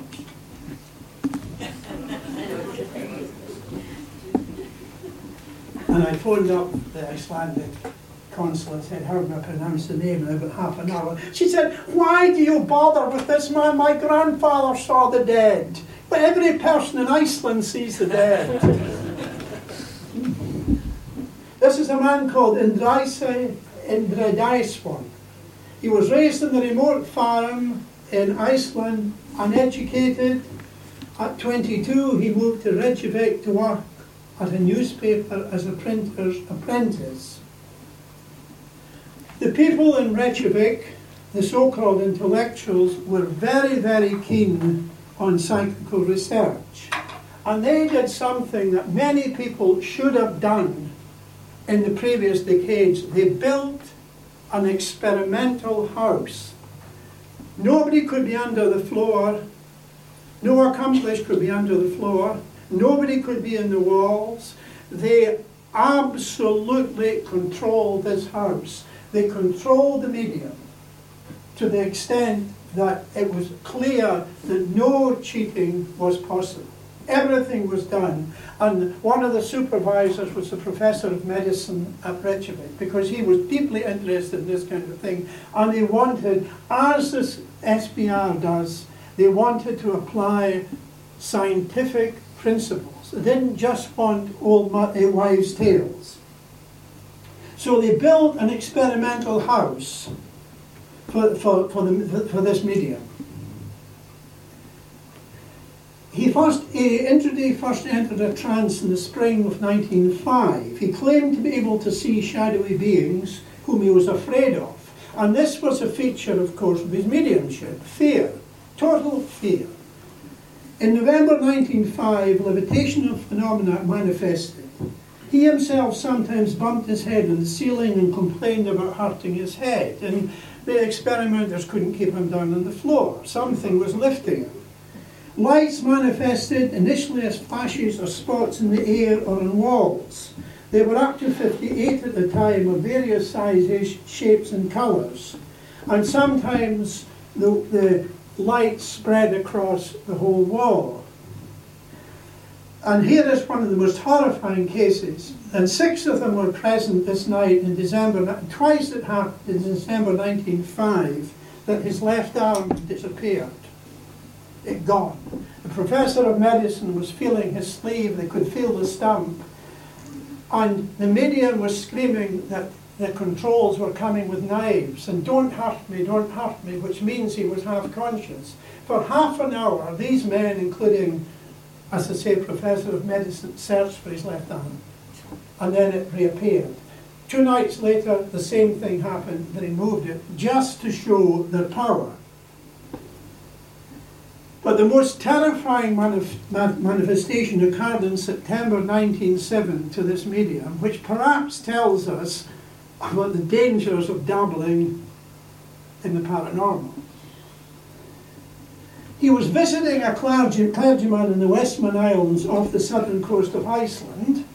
And I phoned up the Icelandic consul and said, how do I pronounce the name in about half an hour? She said, why do you bother with this man? My grandfather saw the dead. But every person in Iceland sees the dead. This is a man called Indriði Indriðason. He was raised in a remote farm in Iceland, uneducated. At twenty-two, he moved to Reykjavik to work at a newspaper as a printer's apprentice. The people in Reykjavik, the so-called intellectuals, were very, very keen on psychical research. And they did something that many people should have done in the previous decades. They built an experimental house. Nobody could be under the floor. No accomplice could be under the floor. Nobody could be in the walls. They absolutely controlled this house. They controlled the medium to the extent that it was clear that no cheating was possible. Everything was done. And one of the supervisors was the professor of medicine at Reykjavik, because he was deeply interested in this kind of thing. And they wanted, as this S B R does, they wanted to apply scientific principles. They didn't just want old wives' tales. So they built an experimental house for, for, for, the, for this medium. He first, he entered, he first entered a trance in the spring of nineteen oh five. He claimed to be able to see shadowy beings whom he was afraid of. And this was a feature, of course, of his mediumship, fear, total fear. In November nineteen oh five, levitational phenomena manifested. He himself sometimes bumped his head on the ceiling and complained about hurting his head. And the experimenters couldn't keep him down on the floor. Something was lifting him. Lights manifested initially as flashes or spots in the air or on walls. They were up to fifty-eight at the time, of various sizes, shapes and colours. And sometimes the, the light spread across the whole wall. And here is one of the most horrifying cases. And six of them were present this night in December. Twice it happened in December nineteen oh five that his left arm disappeared. It gone. The professor of medicine was feeling his sleeve. They could feel the stump. And the medium was screaming that the controls were coming with knives. And don't hurt me, don't hurt me, which means he was half conscious. For half an hour, these men, including, as I say, professor of medicine, searched for his left arm. And then it reappeared. Two nights later, the same thing happened. They removed it just to show their power. But the most terrifying manif manifestation occurred in September nineteen oh seven to this medium, which perhaps tells us about the dangers of dabbling in the paranormal. He was visiting a clergy, clergyman in the Westman Islands off the southern coast of Iceland.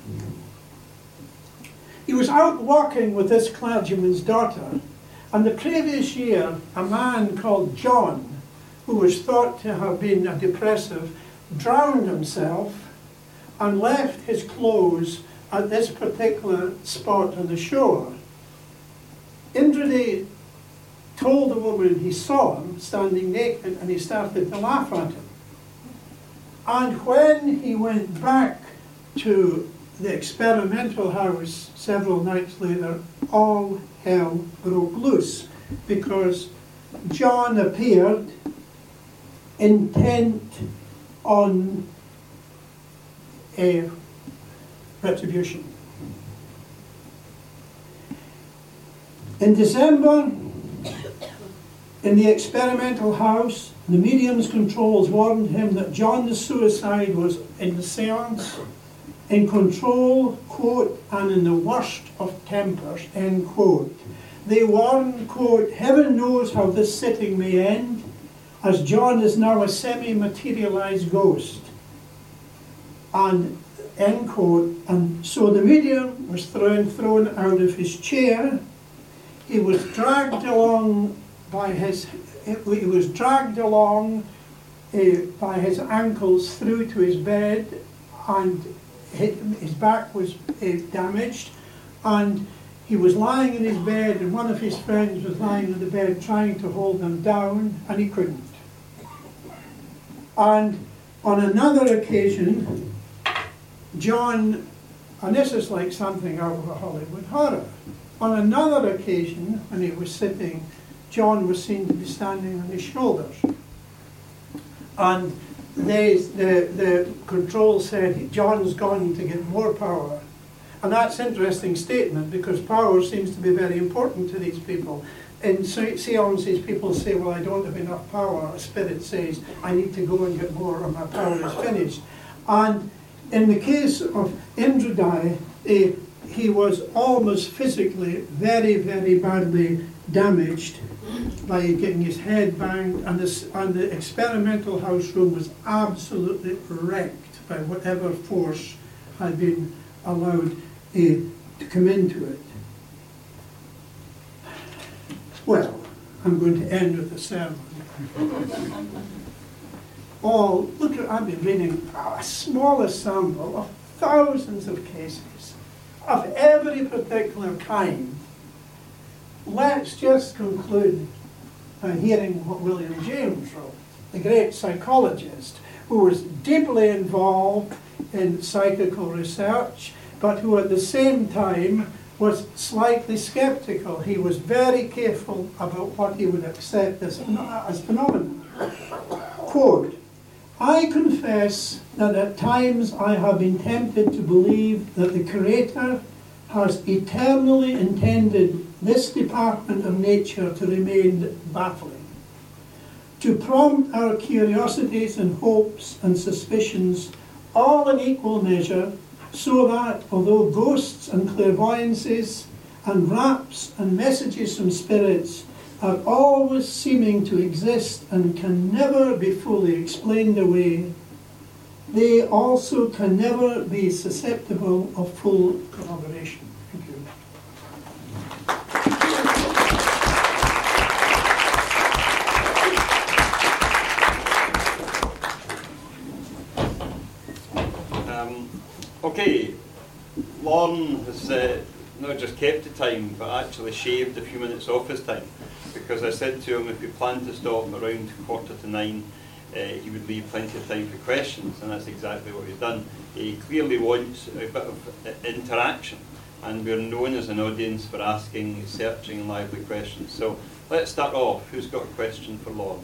He was out walking with this clergyman's daughter, and the previous year a man called John, who was thought to have been a depressive, drowned himself and left his clothes at this particular spot on the shore. Indriði told the woman he saw him standing naked, and he started to laugh at him. And when he went back to the experimental house several nights later, all hell broke loose, because John appeared intent on a retribution. In December, in the experimental house, the medium's controls warned him that John the suicide was in the seance, in control, quote, and in the worst of tempers, end quote. They warned, quote, heaven knows how this sitting may end, as John is now a semi-materialized ghost, and end quote. And so the medium was thrown, thrown out of his chair. He was dragged along by his, he was dragged along uh, by his ankles through to his bed, and his back was uh, damaged, and he was lying in his bed, and one of his friends was lying in the bed trying to hold him down, and he couldn't. And on another occasion, John, and this is like something out of a Hollywood horror, on another occasion, when he was sitting, John was seen to be standing on his shoulders. And they, the, the control said, John's going to get more power. And that's an interesting statement, because power seems to be very important to these people. In seances, people say, well, I don't have enough power. A spirit says, I need to go and get more, or my power is finished. And in the case of Indradi, eh, he was almost physically very, very badly damaged by getting his head banged, and, this, and the experimental house room was absolutely wrecked by whatever force had been allowed uh, to come into it. Well, I'm going to end with a sermon. All, look at, I've been reading a small sample of thousands of cases of every particular kind. Let's just conclude by hearing what William James wrote, the great psychologist, who was deeply involved in psychical research, but who at the same time was slightly skeptical. He was very careful about what he would accept as, as phenomena. Quote, I confess that at times I have been tempted to believe that the Creator has eternally intended this department of nature to remain baffling, to prompt our curiosities and hopes and suspicions all in equal measure, so that although ghosts and clairvoyances and raps and messages from spirits are always seeming to exist and can never be fully explained away, they also can never be susceptible of full corroboration. Thank you. Um, okay, Lorne has uh, not just kept the time, but actually shaved a few minutes off his time, because I said to him if he planned to stop around quarter to nine, uh, he would leave plenty of time for questions, and that's exactly what he's done. He clearly wants a bit of uh, interaction, and we're known as an audience for asking searching and lively questions. So let's start off. Who's got a question for Lorne?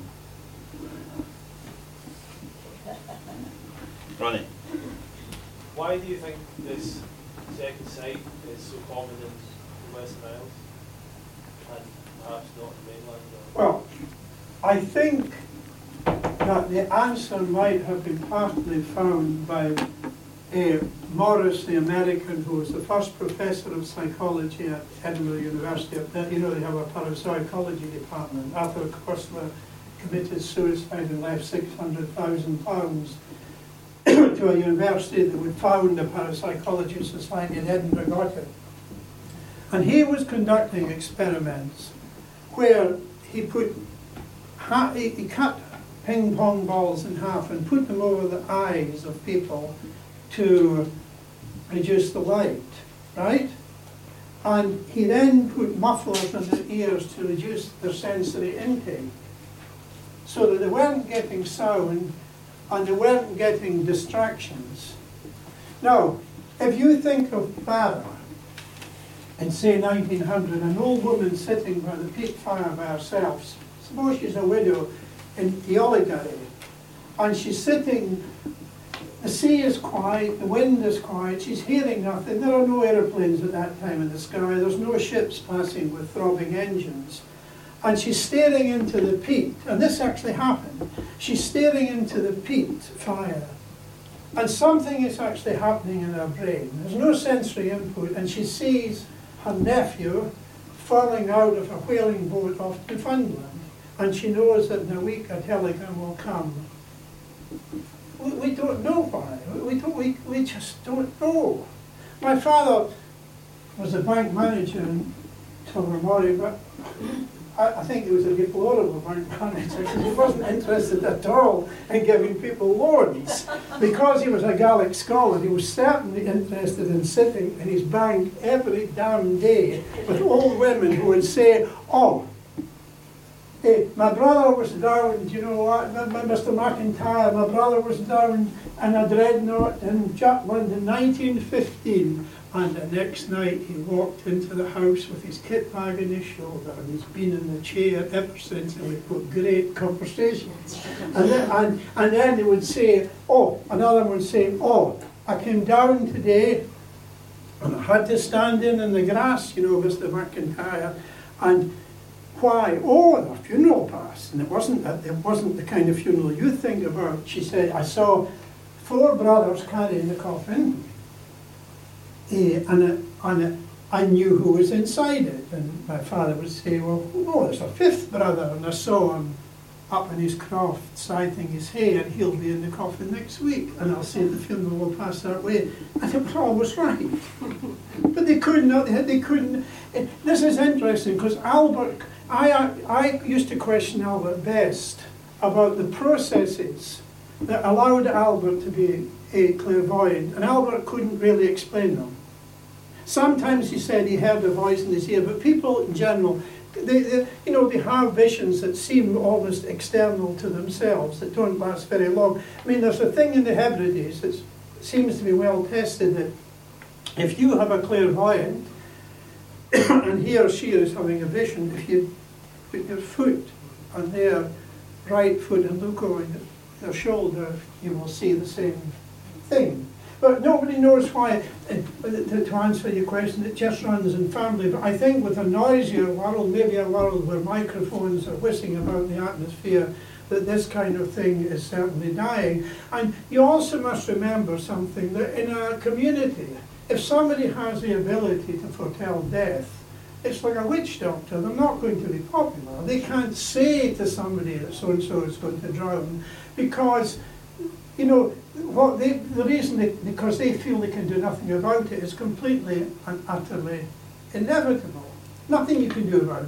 Ronnie. Why do you think this second sight is so common in the Western Isles and perhaps not in the mainland? Or? Well, I think that the answer might have been partly found by uh, Morris, the American, who was the first professor of psychology at Edinburgh University. You know, they have a parapsychology department. Arthur Koestler committed suicide and left six hundred thousand pounds to a university that would found a parapsychology society in Edinburgh, got it. And he was conducting experiments where he put, ha he, he cut ping pong balls in half and put them over the eyes of people to reduce the light, right? And he then put mufflers in their ears to reduce their sensory intake, so that they weren't getting sound and they weren't getting distractions. Now, if you think of Barra in, say, nineteen hundred, an old woman sitting by the peat fire by herself, suppose she's a widow in Eoligary, and she's sitting, the sea is quiet, the wind is quiet, she's hearing nothing, there are no airplanes at that time in the sky, there's no ships passing with throbbing engines. And she's staring into the peat, and this actually happened. She's staring into the peat fire, and something is actually happening in her brain. There's no sensory input, and she sees her nephew falling out of a whaling boat off Newfoundland, and she knows that in a week a telegram will come. We, we don't know why. We, don't, we, we just don't know. My father was a bank manager in Tobermory, but I, I think he was a deplorable bank manager because he wasn't interested at all in giving people loans. Because he was a Gaelic scholar, he was certainly interested in sitting in his bank every damn day with old women who would say, oh, hey, my brother was down, do you know what, Mister McIntyre, my brother was down in a dreadnought in Jutland in nineteen fifteen. And the next night he walked into the house with his kit bag on his shoulder, and he's been in the chair ever since, and we've got great conversations. And then, and, and then they would say, oh, another one would say, oh, I came down today and I had to stand in in the grass, you know, Mister McIntyre, and why? Oh, the funeral passed, and it wasn't, a, it wasn't the kind of funeral you think about. She said, I saw four brothers carrying the coffin, Uh, and, it, and it, I knew who was inside it. And my father would say, well, no, there's a fifth brother, and I saw him up in his croft scything his hay, and he'll be in the coffin next week, and I'll say the funeral will pass that way. And it was always right. But they couldn't, they couldn't. It, this is interesting, because Albert, I, I used to question Albert Best about the processes that allowed Albert to be a clairvoyant, and Albert couldn't really explain them. Sometimes he said he heard a voice in his ear, but people in general, they, they, you know, they have visions that seem almost external to themselves, that don't last very long. I mean, there's a thing in the Hebrides that seems to be well tested, that if you have a clairvoyant, and he or she is having a vision, if you put your foot on their right foot and look over their shoulder, you will see the same thing. But nobody knows why, uh, to, to answer your question, it just runs in family. But I think with a noisier world, maybe a world where microphones are whistling about the atmosphere, that this kind of thing is certainly dying. And you also must remember something, that in a community, if somebody has the ability to foretell death, it's like a witch doctor. They're not going to be popular. They can't say to somebody that so-and-so is going to drown, because, you know, what they, the reason they, because they feel they can do nothing about it, is completely and utterly inevitable. Nothing you can do about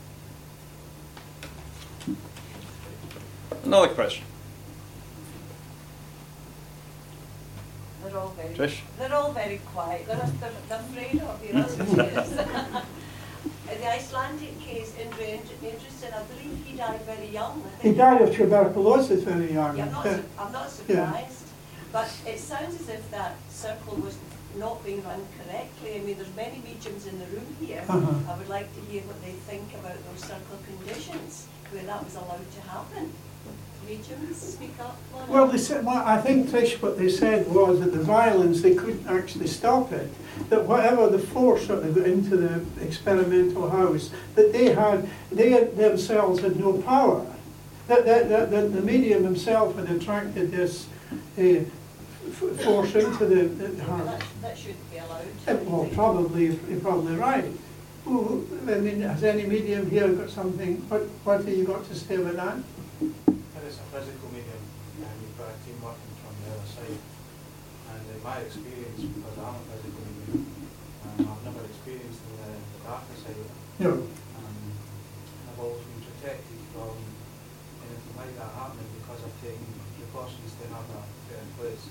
it. Another question. They're all very, Trish? They're all very quiet. They're, they're, they're afraid of you, that's what it is. In the Icelandic case, Indra Indriðsson, I believe he died very young. I He think. died of tuberculosis very young. Yeah, I'm not, Uh, su- I'm not surprised. yeah. But it sounds as if that circle was not being run correctly. I mean, there's many mediums in the room here. Uh-huh. I would like to hear what they think about those circle conditions, where that was allowed to happen. Mediums, speak up. Lorna. Well, they said, well, I think, Trish, what they said was that the violence, they couldn't actually stop it. That whatever the force that they got into the experimental house, that they had, they themselves had no power. That, that, that, that the medium himself had attracted this uh, f- force into the, the house. that, that shouldn't be allowed. Uh, Well, probably, you're probably right. Well, I mean, has any medium here got something, what, what have you got to say about that? It is a physical medium, and you've got a team working from the other side. And in my experience, because I'm a physical medium, um, I've never experienced the, the darker side of it. No. Um, I've always been protected from anything like that happening because I've taken precautions to have that put in place.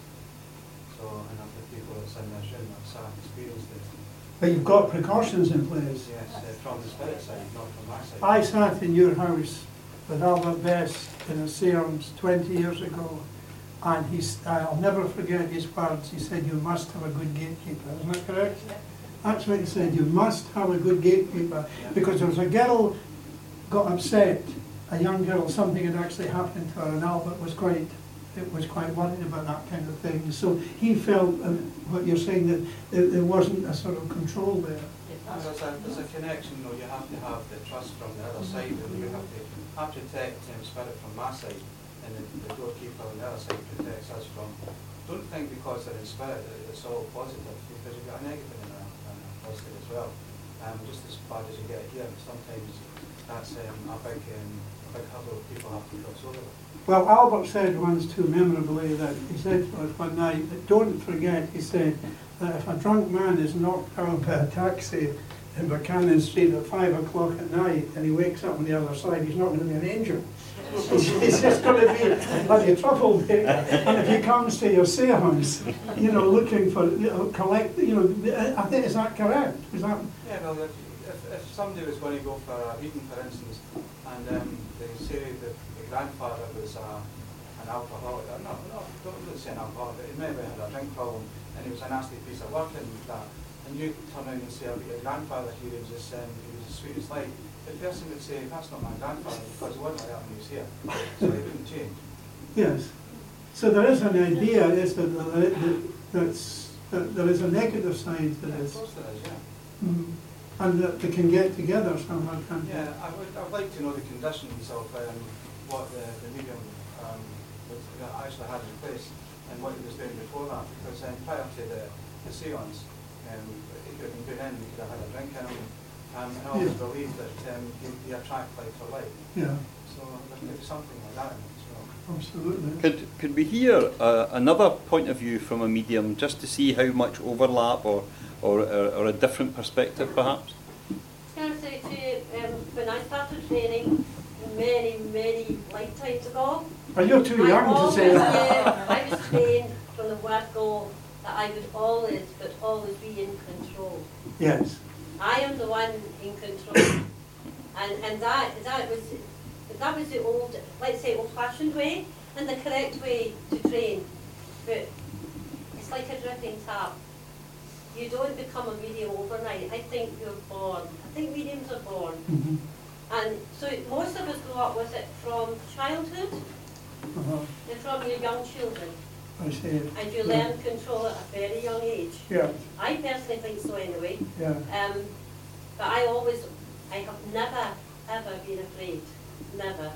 So, and I've had people that's in this room that sat and experienced it. But you've got precautions in place. Yes, uh, from the spirit side, not from my side. I sat in your house with Albert Best in a seance twenty years ago, and he's, I'll never forget his words. He said, you must have a good gatekeeper. Isn't that correct? That's what he said, you must have a good gatekeeper. Because there was a girl got upset, a young girl, something had actually happened to her, and Albert was quite, it was quite worried about that kind of thing. So he felt, uh, what you're saying, that there, there wasn't a sort of control there. There's a, there's a connection, though. You have to have the trust from the other side, and you have to have to protect um, spirit from my side, and the, the doorkeeper on the other side protects us from. Don't think because they're in spirit that it's all positive, because you've got a negative and a, and a positive as well. Um, just as bad as you get here, sometimes that's um, a big um, a big hurdle people have to cross over. Well, Albert said once too memorably that he said to us one night that don't forget, he said, that if a drunk man is knocked down by a taxi, in Buchanan Street at five o'clock at night and he wakes up on the other side, he's not going to be an angel. He's, he's just going to be a bloody troublemaker. And if he comes to your seance, you know, looking for, you know, collect, you know, I think, is that correct? Is that? Yeah, well, if, if, if somebody was going to go for a reading, for instance, and um, they say that the grandfather was uh, an alcoholic, or no, no, don't let's say an alcoholic, but he maybe had a drink problem, and he was a nasty piece of work and that, and you turn around and say, oh, your grandfather here, he was just, um, he was as sweet as light. The person would say, that's not my grandfather, because he wasn't like that when he was here, so he wouldn't change. Yes. So there is an idea, is that, that, that's, that there is a negative side to Yeah, of this. course there is, yeah. Mm. And that they can get together somehow, can't they? Yeah, I would, I'd like to know the conditions of um, what the, the medium um, was, uh, actually had in place and what he was doing before that, because um, prior to the, the seance, um, he could have been put in, he could have had a drink in him, um, and I always Yeah. believe that um, he, he attract light for light. Yeah, So there could be something like that in it as well. absolutely. Could, could we hear uh, another point of view from a medium, just to see how much overlap or, or, or, or a different perspective perhaps? I was going to say to you, um, when I started training many, many lifetimes ago, Well, you're too I young to always, say that. uh, I was trained from the word go that I would always, but always be in control. Yes. I am the one in control. And, and that, that was, that was the old, let's say, old-fashioned way, and the correct way to train. But it's like a dripping tap. You don't become a medium overnight. I think you're born. I think mediums are born. Mhm. And so most of us grow up with it from childhood, Uh-huh. and from your young children. I see. And you learn control at a very young age. Yeah, I personally think so anyway. yeah. Um, but I always, I have never, ever been afraid. Never.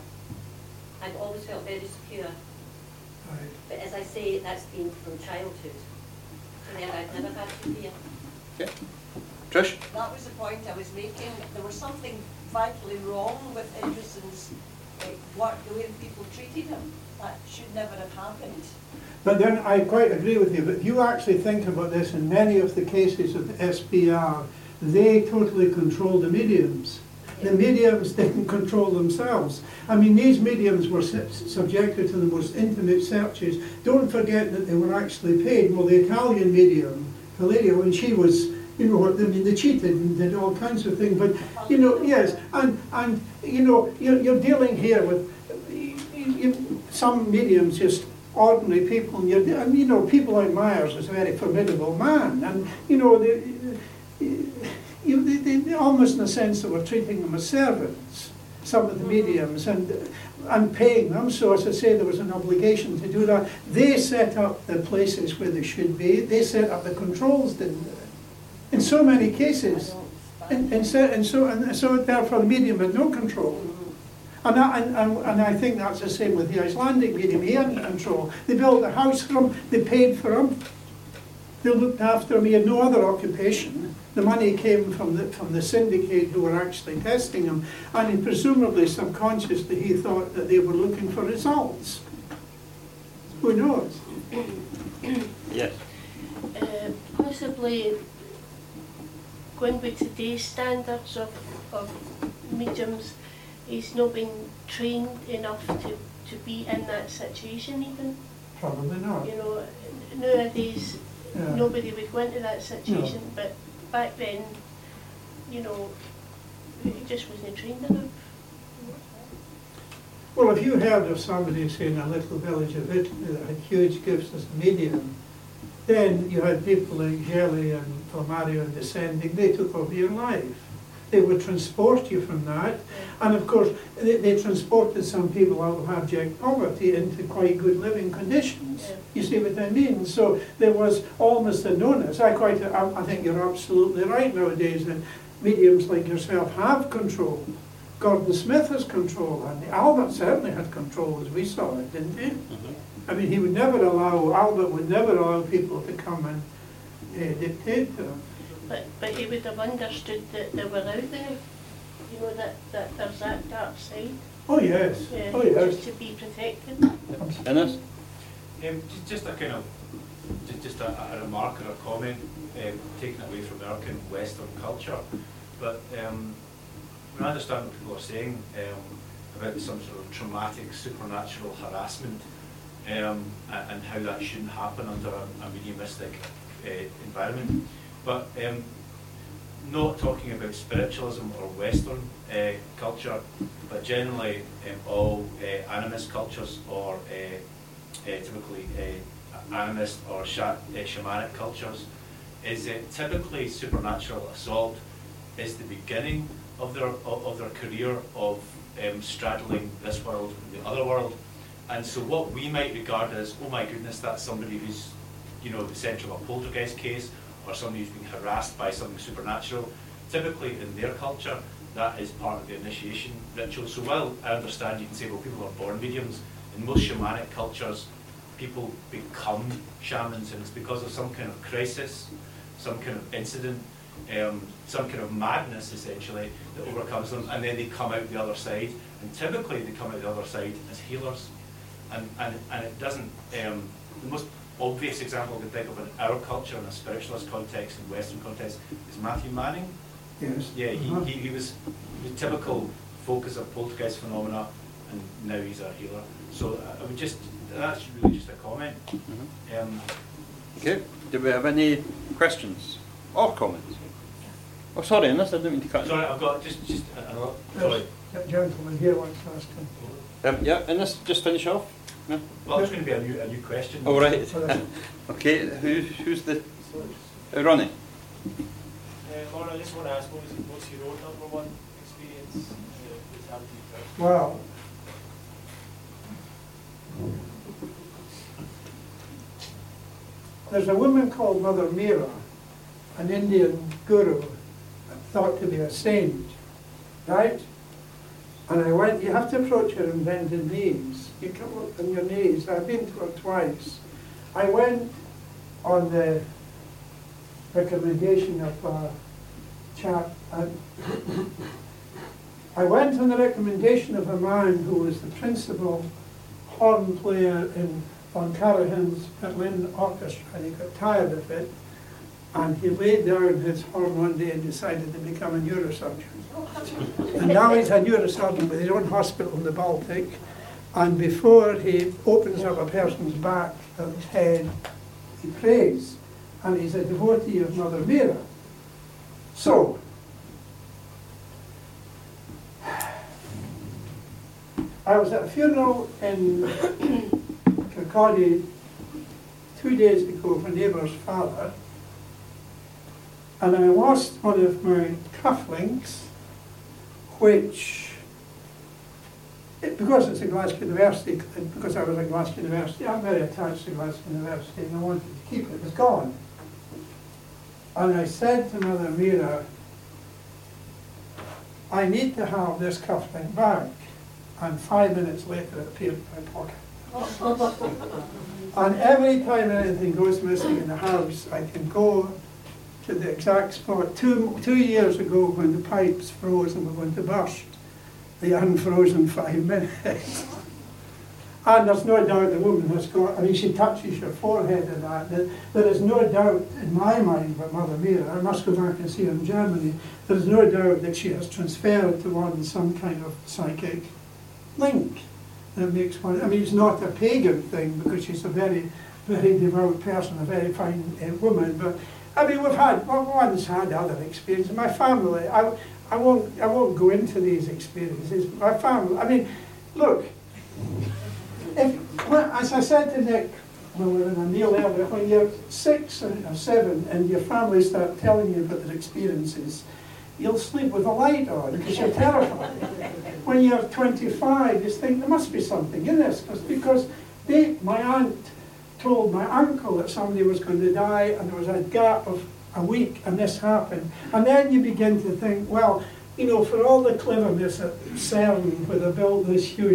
I've always felt very secure. Right. But as I say, that's been from childhood. So there, I've never had to fear. Okay. Trish? That was the point I was making. There was something vitally wrong with Idrison's uh, work, the way people treated him. That should never have happened. But then I quite agree with you, but if you actually think about this, in many of the cases of the S B R, they totally control the mediums. The mediums didn't control themselves. I mean, these mediums were su subjected to the most intimate searches. Don't forget that they were actually paid. Well, the Italian medium, Valerio, when she was, you know, I mean, they cheated and did all kinds of things. But, you know, yes, and, and you know, you're, you're dealing here with you, you, some mediums, just ordinary people. And, you're, and, you know, people like Myers is a very formidable man. And, you know, they, You, they, they, they almost in a sense that we're treating them as servants, some of the mediums, and, and paying them. So as I say, there was an obligation to do that. They set up the places where they should be. They set up the controls, didn't they? In so many cases. And, and, so, and, so, and so therefore the medium had no control. And I, and, and, and I think that's the same with the Icelandic medium. He had control. They built a house for him. They paid for him. They looked after him. He had no other occupation. The money came from the, from the syndicate who were actually testing him, and he presumably subconsciously he thought that they were looking for results. Who knows? Yes. Uh, possibly going with today's standards of, of mediums, he's not been trained enough to, to be in that situation even. Probably not. You know, nowadays Yeah. nobody would go into that situation, No. but back then, you know, he just wasn't trained enough. Well, if you heard of somebody, say, in a little village of Italy that had huge gifts as a medium, then you had people like Gelli and Palmario and descending, they took over your life. They would transport you from that. And of course, they, they transported some people out of abject poverty into quite good living conditions. Yeah. You see what I mean? So there was almost a knowness. I quite, I, I think you're absolutely right nowadays that mediums like yourself have control. Gordon Smith has control, and Albert certainly had control as we saw it, didn't he? Mm-hmm. I mean, he would never allow, Albert would never allow people to come and uh, dictate to him. But, but he would have understood that they were out there, you know, that, that there's that dark side. Oh yes, Yeah, oh yes. just to be protected. Innes? Um, ju- just a kind of, ju- just a, a remark or a comment, um, taken away from our kind of Western culture. but um, I understand what people are saying um, about some sort of traumatic supernatural harassment um, and, and how that shouldn't happen under a, a mediumistic uh, environment. But um, not talking about spiritualism or Western uh, culture, but generally um, all uh, animist cultures or uh, uh, typically uh, animist or sh uh, shamanic cultures, is uh, typically supernatural assault is the beginning of their of, of their career of um, straddling this world and the other world. And so what we might regard as, oh my goodness, that's somebody who's, you know, the centre of a poltergeist case, or somebody who's being harassed by something supernatural, typically in their culture, that is part of the initiation ritual. So while I understand you can say, well, people are born mediums, in most shamanic cultures, people become shamans, and it's because of some kind of crisis, some kind of incident, um, some kind of madness, essentially, that overcomes them, and then they come out the other side. And typically, they come out the other side as healers. And, and, and it doesn't, um, the most obvious example I can think of in our culture, in a spiritualist context, in Western context, is Matthew Manning. Yes. Yeah, he, Uh-huh. he, he was the typical focus of poltergeist phenomena, and now he's a healer. So uh, I would just, that's really just a comment. Mhm. Um, Okay, do we have any questions or comments? Oh, sorry, Ernest, I didn't mean to cut you. sorry, I've got just, just another, sorry. That gentleman here wants to ask him. Um, yeah, Ernest, just finish off. Yeah. Well, it's going to be a new, a new question. Oh, right. Okay, who, who's the... Uh, Ronnie? Uh, Lauren, I just want to ask, what was, what's your own number one experience uh, with having to Well, there's a woman called Mother Meera, an Indian guru, thought to be a saint, right? And I went, you have to approach her on bended knees. You come up on your knees. I've been to her twice. I went on the recommendation of a chap, and I went on the recommendation of a man who was the principal horn player in Von Karajan's Berlin Orchestra, and he got tired of it, and he laid down his horn one day and decided to become a neurosurgeon. And now he's a neurosurgeon with his own hospital in the Baltic, and before he opens up a person's back of his head, he prays, and he's a devotee of Mother Meera. So, I was at a funeral in Kirkcaldy two days ago of a neighbour's father, and I lost one of my cufflinks, which, it, because it's a Glasgow University, because I was at Glasgow University, I'm very attached to Glasgow University, and I wanted to keep it, it was gone. And I said to Mother Meera, I need to have this cufflink back. And five minutes later it appeared in my pocket. And every time anything goes missing in the house, I can go to the exact spot. Two, two years ago, when the pipes froze and were going to burst, they unfrozen five minutes. And there's no doubt the woman has got, I mean, she touches your forehead and that. There, there is no doubt in my mind about Mother Meera, I must go back and see her in Germany, there is no doubt that she has transferred to one some kind of psychic link that makes one, I mean, it's not a pagan thing because she's a very, very devout person, a very fine uh, woman, but I mean, we've had, well, one's had other experiences. My family, I, I, won't, I won't go into these experiences. My family, I mean, look, if, when, as I said to Nick when we were in a meal earlier, when you're six or seven and your family start telling you about their experiences, you'll sleep with a light on because you're terrified. When you're twenty-five, you think there must be something in this, because they, my aunt told my uncle that somebody was going to die, and there was a gap of a week, and this happened. And then you begin to think, well, you know, for all the cleverness at CERN, where they built this huge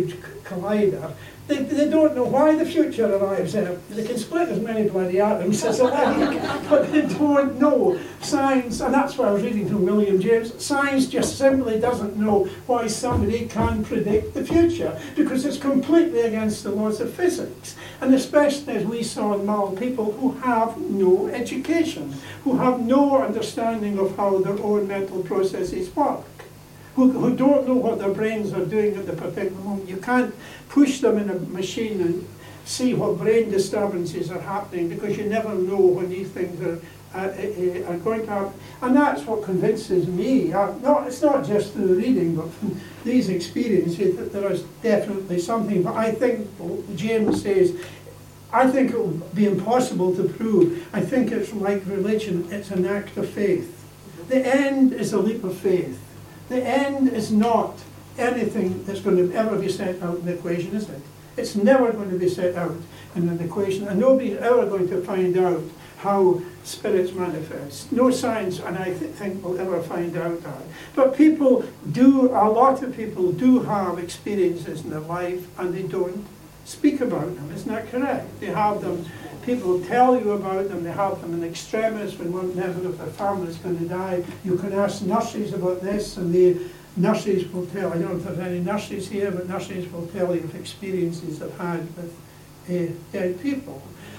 collider, they, they don't know why the future arrives in it. They can split as many bloody atoms as they like, but they don't know. Science, and that's what I was reading from William James, science just simply doesn't know why somebody can predict the future, because it's completely against the laws of physics. And especially, as we saw in Mull, people who have no education, who have no understanding of how their own mental processes work. Who, who don't know what their brains are doing at the particular moment. You can't push them in a machine and see what brain disturbances are happening, because you never know when these things are, uh, uh, are going to happen. And that's what convinces me, uh, not, it's not just through reading, but from these experiences, that there is definitely something. But I think, well, James says, I think it will be impossible to prove. I think it's like religion, it's an act of faith. The end is a leap of faith. The end is not anything that's going to ever be set out in the equation, is it? It's never going to be set out in an equation, and nobody's ever going to find out how spirits manifest. No science, and I th think will ever find out that. But people do, a lot of people do have experiences in their life, and they don't speak about them. Isn't that correct? They have them, people tell you about them, they have them in extremis when one member of their family is going to die. You can ask nurses about this, and the nurses will tell, I don't know if there's any nurses here, but nurses will tell you of experiences they've had with uh, dead people.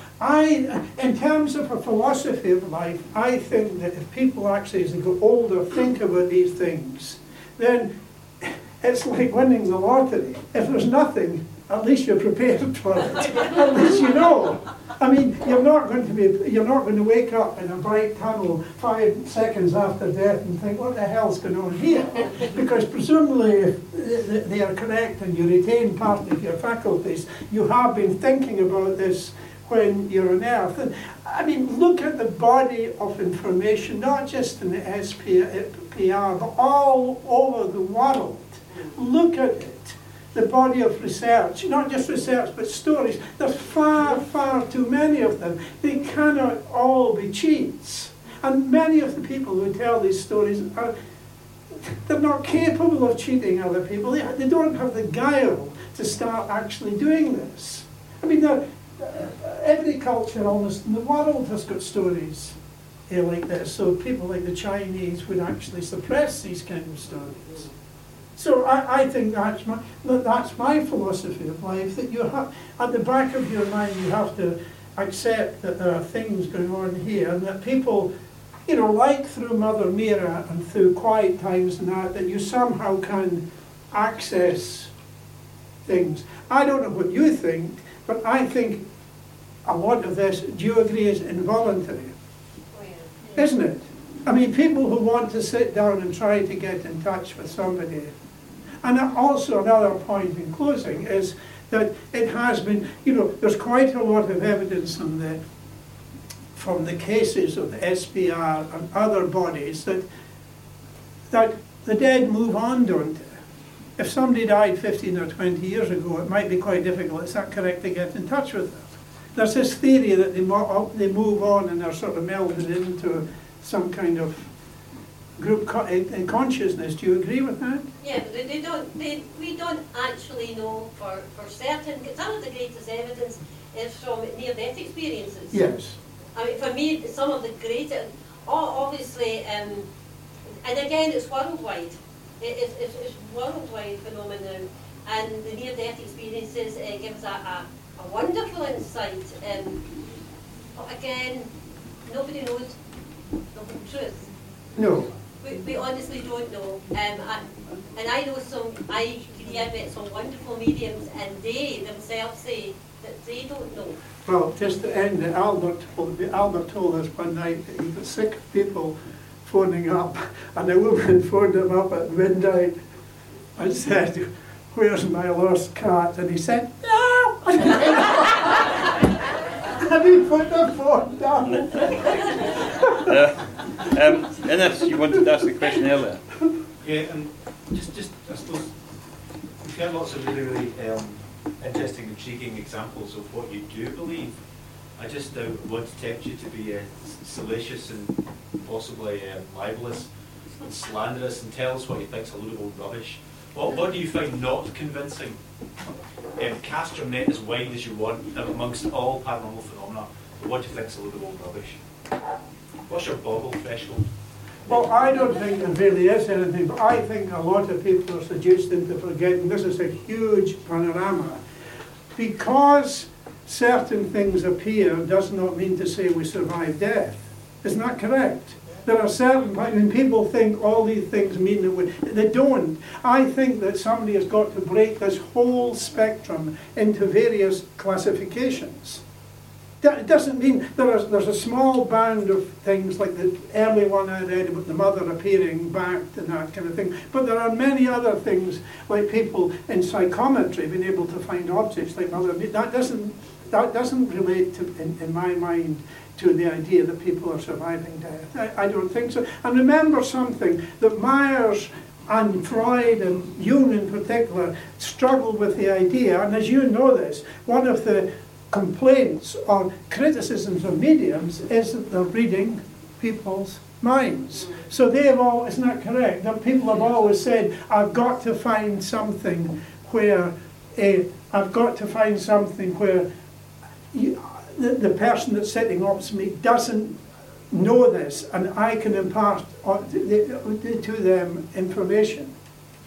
I, in terms of a philosophy of life, I think that if people actually, as they go older, think about these things, then it's like winning the lottery. If there's nothing, at least you're prepared for it. At least you know. I mean, you're not going to be, you're not going to wake up in a bright tunnel five seconds after death and think, what the hell's going on here? Because presumably, if they are correct and you retain part of your faculties, you have been thinking about this when you're on Earth. And, I mean, look at the body of information, not just in the S P R, but all over the world. Look at it. The body of research, not just research, but stories. There's far, far too many of them. They cannot all be cheats. And many of the people who tell these stories are, they're not capable of cheating other people. They, they don't have the guile to start actually doing this. I mean, uh, every culture almost in the world has got stories uh, like this. So people like the Chinese would actually suppress these kind of stories. So I, I think that's my, that's my philosophy of life, that you have, at the back of your mind, you have to accept that there are things going on here, and that people, you know, like through Mother Meera and through quiet times and that, that you somehow can access things. I don't know what you think, but I think a lot of this, do you agree, is involuntary? Oh, yeah. Isn't it? I mean, people who want to sit down and try to get in touch with somebody. And also another point in closing is that it has been, you know, there's quite a lot of evidence from the, from the cases of the S P R and other bodies that, that the dead move on, don't they? If somebody died fifteen or twenty years ago, it might be quite difficult, is that correct, to get in touch with them? There's this theory that they, mo they move on and they're sort of melded into some kind of group co in consciousness. Do you agree with that? Yeah, but they, they don't. They, we don't actually know for for certain. Some of the greatest evidence is from near-death experiences. Yes. I mean, for me, some of the greatest. Obviously, um, and again, it's worldwide. It, it's, it's, it's worldwide phenomenon, and the near-death experiences uh, gives a, a, a wonderful insight. Um, but again, nobody knows the truth. No. We, we honestly don't know. Um, I, and I know some, I have met some wonderful mediums, and they themselves say that they don't know. Well, just to end, Albert told, Albert told us one night that he was sick of people phoning up, and a woman phoned him up at midnight and said, "Where's my lost cat?" And he said, "No!" And he put the phone down. uh, um, Innes, you wanted to ask the question earlier. Yeah, and just, just I suppose, we've got lots of really, really um, interesting, intriguing examples of what you do believe. I just uh, want to tempt you to be uh, salacious and possibly uh, libelous and slanderous and tell us what you think's a load of old rubbish. What, what do you find not convincing? Um, cast your net as wide as you want amongst all paranormal phenomena, but what do you think's a load of old rubbish? What's your boggle threshold? Well, I don't think there really is anything, but I think a lot of people are seduced into forgetting this is a huge panorama. Because certain things appear does not mean to say we survive death. Isn't that correct? There are certain, I mean, people think all these things mean that we, they don't. I think that somebody has got to break this whole spectrum into various classifications. It doesn't mean there is, there's a small band of things like the early one I read about the mother appearing back and that kind of thing. But there are many other things like people in psychometry being able to find objects like mother. That doesn't that doesn't relate to, in, in my mind, to the idea that people are surviving death. I, I don't think so. And remember something, that Myers and Freud and Jung in particular struggled with the idea, and as you know this, one of the complaints or criticisms of mediums is that they're reading people's minds. So they have all, isn't that correct? That people have always said, I've got to find something where, uh, I've got to find something where you, the, the person that's sitting opposite me doesn't know this, and I can impart to them information.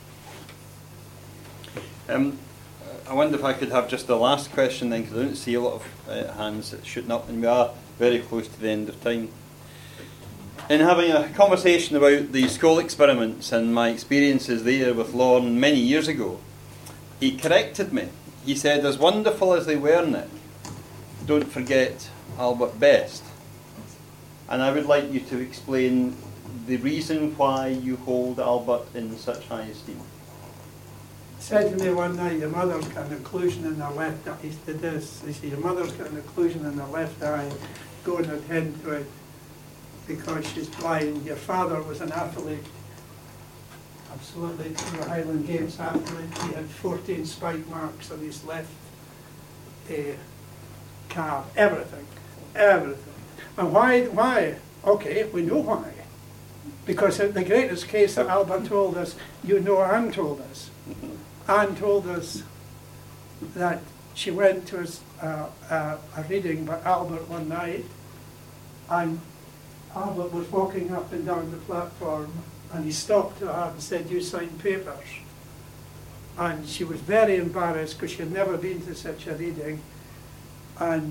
Um, I wonder if I could have just the last question then, because I don't see a lot of uh, hands shooting up, and we are very close to the end of time. In having a conversation about the school experiments and my experiences there with Lorne many years ago, he corrected me. He said, as wonderful as they were, Nick, don't forget Albert Best. And I would like you to explain the reason why you hold Albert in such high esteem. Said to me one night, your mother's got an occlusion in her left eye. He said this, he said, your mother's got an occlusion in her left eye, go and attend to it because she's blind. Your father was an athlete, absolutely true Highland Games athlete. He had fourteen spike marks on his left uh, calf, everything, everything. And why, why? Okay, we know why. Because in the greatest case that Albert told us, you know Anne told us. Anne told us that she went to a, uh, uh, a reading by Albert one night, and Albert was walking up and down the platform, and he stopped to her and said, you sign papers. And she was very embarrassed because she had never been to such a reading. And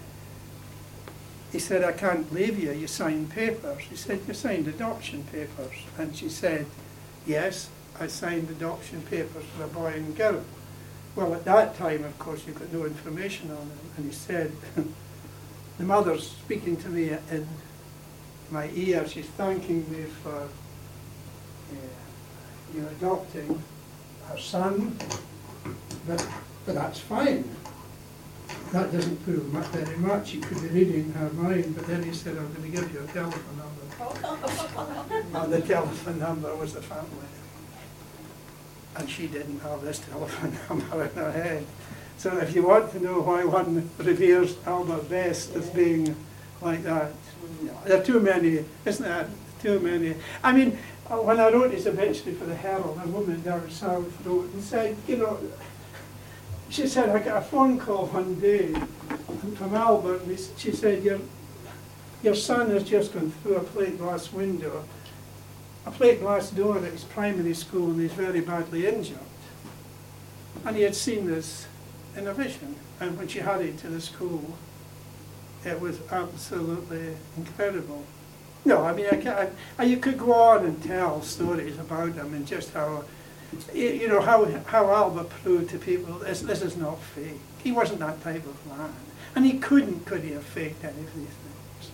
he said, I can't believe you, you signed papers. He said, you signed adoption papers. And she said, yes, I signed adoption papers for a boy and girl. Well, at that time, of course, you got no information on them. And he said, the mother's speaking to me in my ear, she's thanking me for uh, you adopting her son, but, but that's fine. That doesn't prove much, very much. He could be reading her mind, but then he said, I'm going to give you a telephone number. And the telephone number was the family. And she didn't have this telephone number in her head. So if you want to know why one reveres Albert Best as being like that, there are too many, isn't there? Too many. I mean, when I wrote his obituary for the Herald, a woman down south wrote and said, you know, she said, I got a phone call one day from Albert, and she said, your, your son has just gone through a plate glass window, a plate glass door at his primary school, and he's very badly injured. And he had seen this in a vision, and when she hurried to the school, it was absolutely incredible. No, I mean, I can't, I, you could go on and tell stories about him and just how, you know, how, how Albert proved to people, this, this is not fake. He wasn't that type of man. And he couldn't, could he have faked any of these things?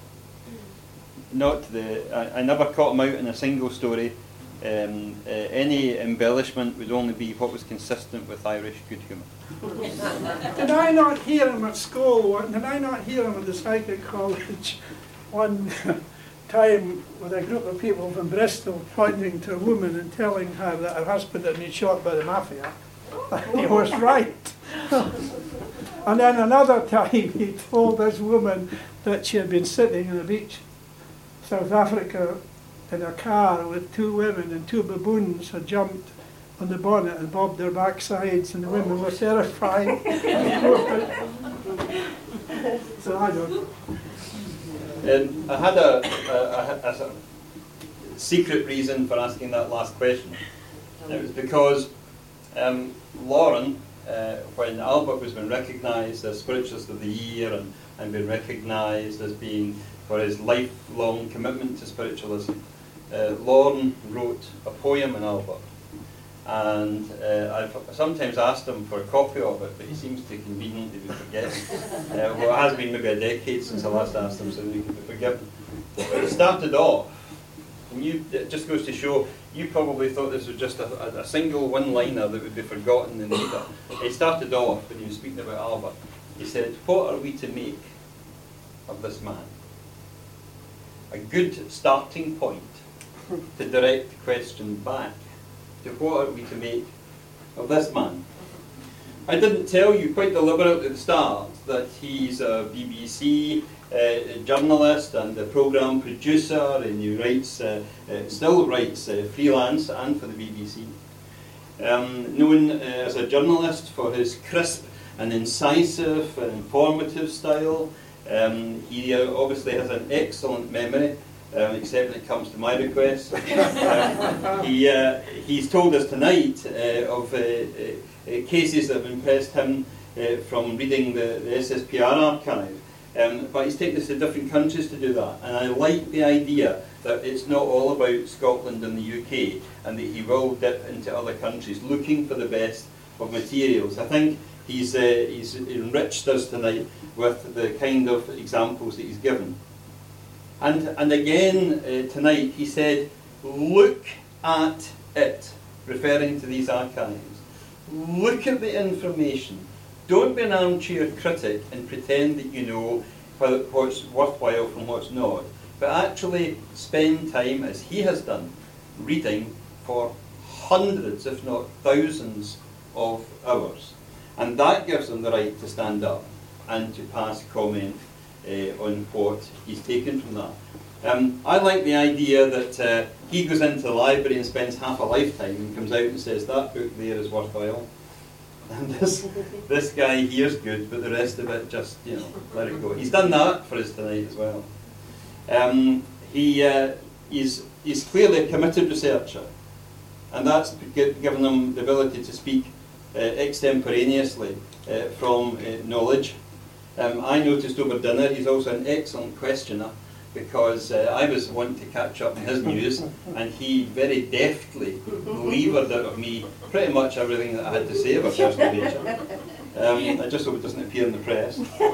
Not the, I, I never caught him out in a single story. Um, uh, any embellishment would only be what was consistent with Irish good humour. Did I not hear him at school? Did I not hear him at the psychic college one time with a group of people from Bristol pointing to a woman and telling her that her husband had been shot by the mafia? He was right. And then another time he told this woman that she had been sitting on the beach, South Africa, in a car with two women, and two baboons had jumped on the bonnet and bobbed their backsides, and the women were terrified. So I don't know. Um, I had a, a, a, a secret reason for asking that last question. It was because um, Lauren, uh, when Albert was being recognised as Spiritualist of the Year and, and being recognised as being for his lifelong commitment to spiritualism, uh, Lauren wrote a poem in Albert. And uh, I've sometimes asked him for a copy of it, but he seems to conveniently be forgetting. Uh, well, it has been maybe a decade since I last asked him, so he can be forgiven. But it started off, and you, it just goes to show, you probably thought this was just a, a, a single one-liner that would be forgotten in either. It started off, when he was speaking about Albert, he said, "What are we to make of this man?" A good starting point to direct the question back to what are we to make of this man. I didn't tell you quite deliberately at the start that he's a B B C uh, journalist and a programme producer, and he writes, uh, uh, still writes uh, freelance and for the B B C. Um, known uh, as a journalist for his crisp and incisive and informative style. Um, he uh, obviously has an excellent memory. Um, except when it comes to my requests. um, he, uh, he's told us tonight uh, of uh, uh, cases that have impressed him uh, from reading the, the S S P R archive. Um, but he's taken us to different countries to do that. And I like the idea that it's not all about Scotland and the U K, and that he will dip into other countries looking for the best of materials. I think he's, uh, he's enriched us tonight with the kind of examples that he's given. And, and again uh, tonight he said, look at it, referring to these archives. Look at the information. Don't be an armchair critic and pretend that you know what's worthwhile from what's not. But actually spend time, as he has done, reading for hundreds, if not thousands, of hours. And that gives them the right to stand up and to pass comment Uh, on what he's taken from that. Um, I like the idea that uh, he goes into the library and spends half a lifetime and comes out and says that book there is worthwhile, and this this guy here's good, but the rest of it just, you know, let it go. He's done that for us tonight as well. Um, he uh, he's he's clearly a committed researcher, and that's given him the ability to speak uh, extemporaneously uh, from uh, knowledge. Um, I noticed over dinner he's also an excellent questioner, because uh, I was wanting to catch up on his news, and he very deftly levered out of me pretty much everything that I had to say about personal nature. Um, I just hope it doesn't appear in the press.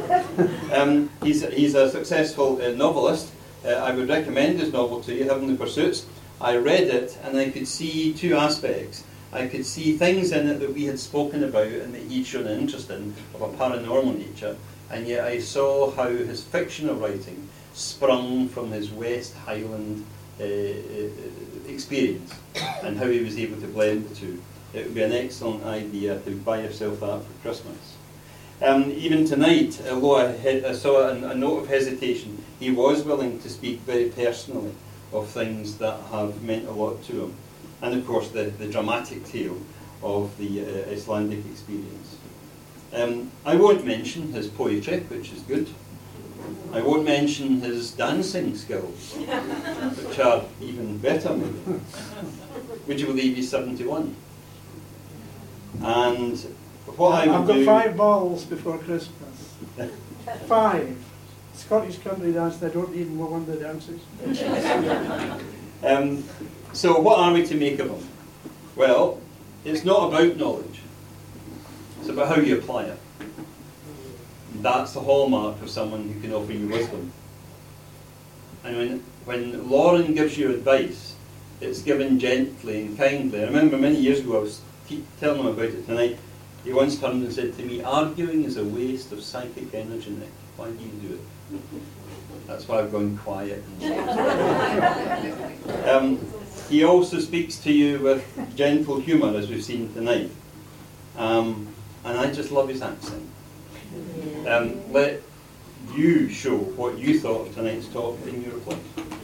Um, he's, he's a successful uh, novelist. Uh, I would recommend his novel to you, Heavenly Pursuits. I read it and I could see two aspects. I could see things in it that we had spoken about and that he'd shown an interest in, of a paranormal nature. And yet I saw how his fictional writing sprung from his West Highland uh, experience, and how he was able to blend the two. It would be an excellent idea to buy yourself that for Christmas. Um, even tonight, although I, had, I saw a, a note of hesitation, he was willing to speak very personally of things that have meant a lot to him. And of course the, the dramatic tale of the uh, Icelandic experience. Um, I won't mention his poetry, which is good. I won't mention his dancing skills, which are even better maybe. Would you believe he's seventy-one? And what I would I've got do... five balls before Christmas. Five. Scottish country dance, I don't need more one of the dances. um, so what are we to make of him? Well, it's not about knowledge. It's about how you apply it. That's the hallmark of someone who can offer you wisdom. And when, when Lauren gives you advice, it's given gently and kindly. I remember many years ago, I was telling him about it tonight, he once turned and said to me, arguing is a waste of psychic energy, Nick. Why do you do it? That's why I've gone quiet. um, he also speaks to you with gentle humour, as we've seen tonight. Um, and I just love his accent. Um, let you show what you thought of tonight's talk in your reply.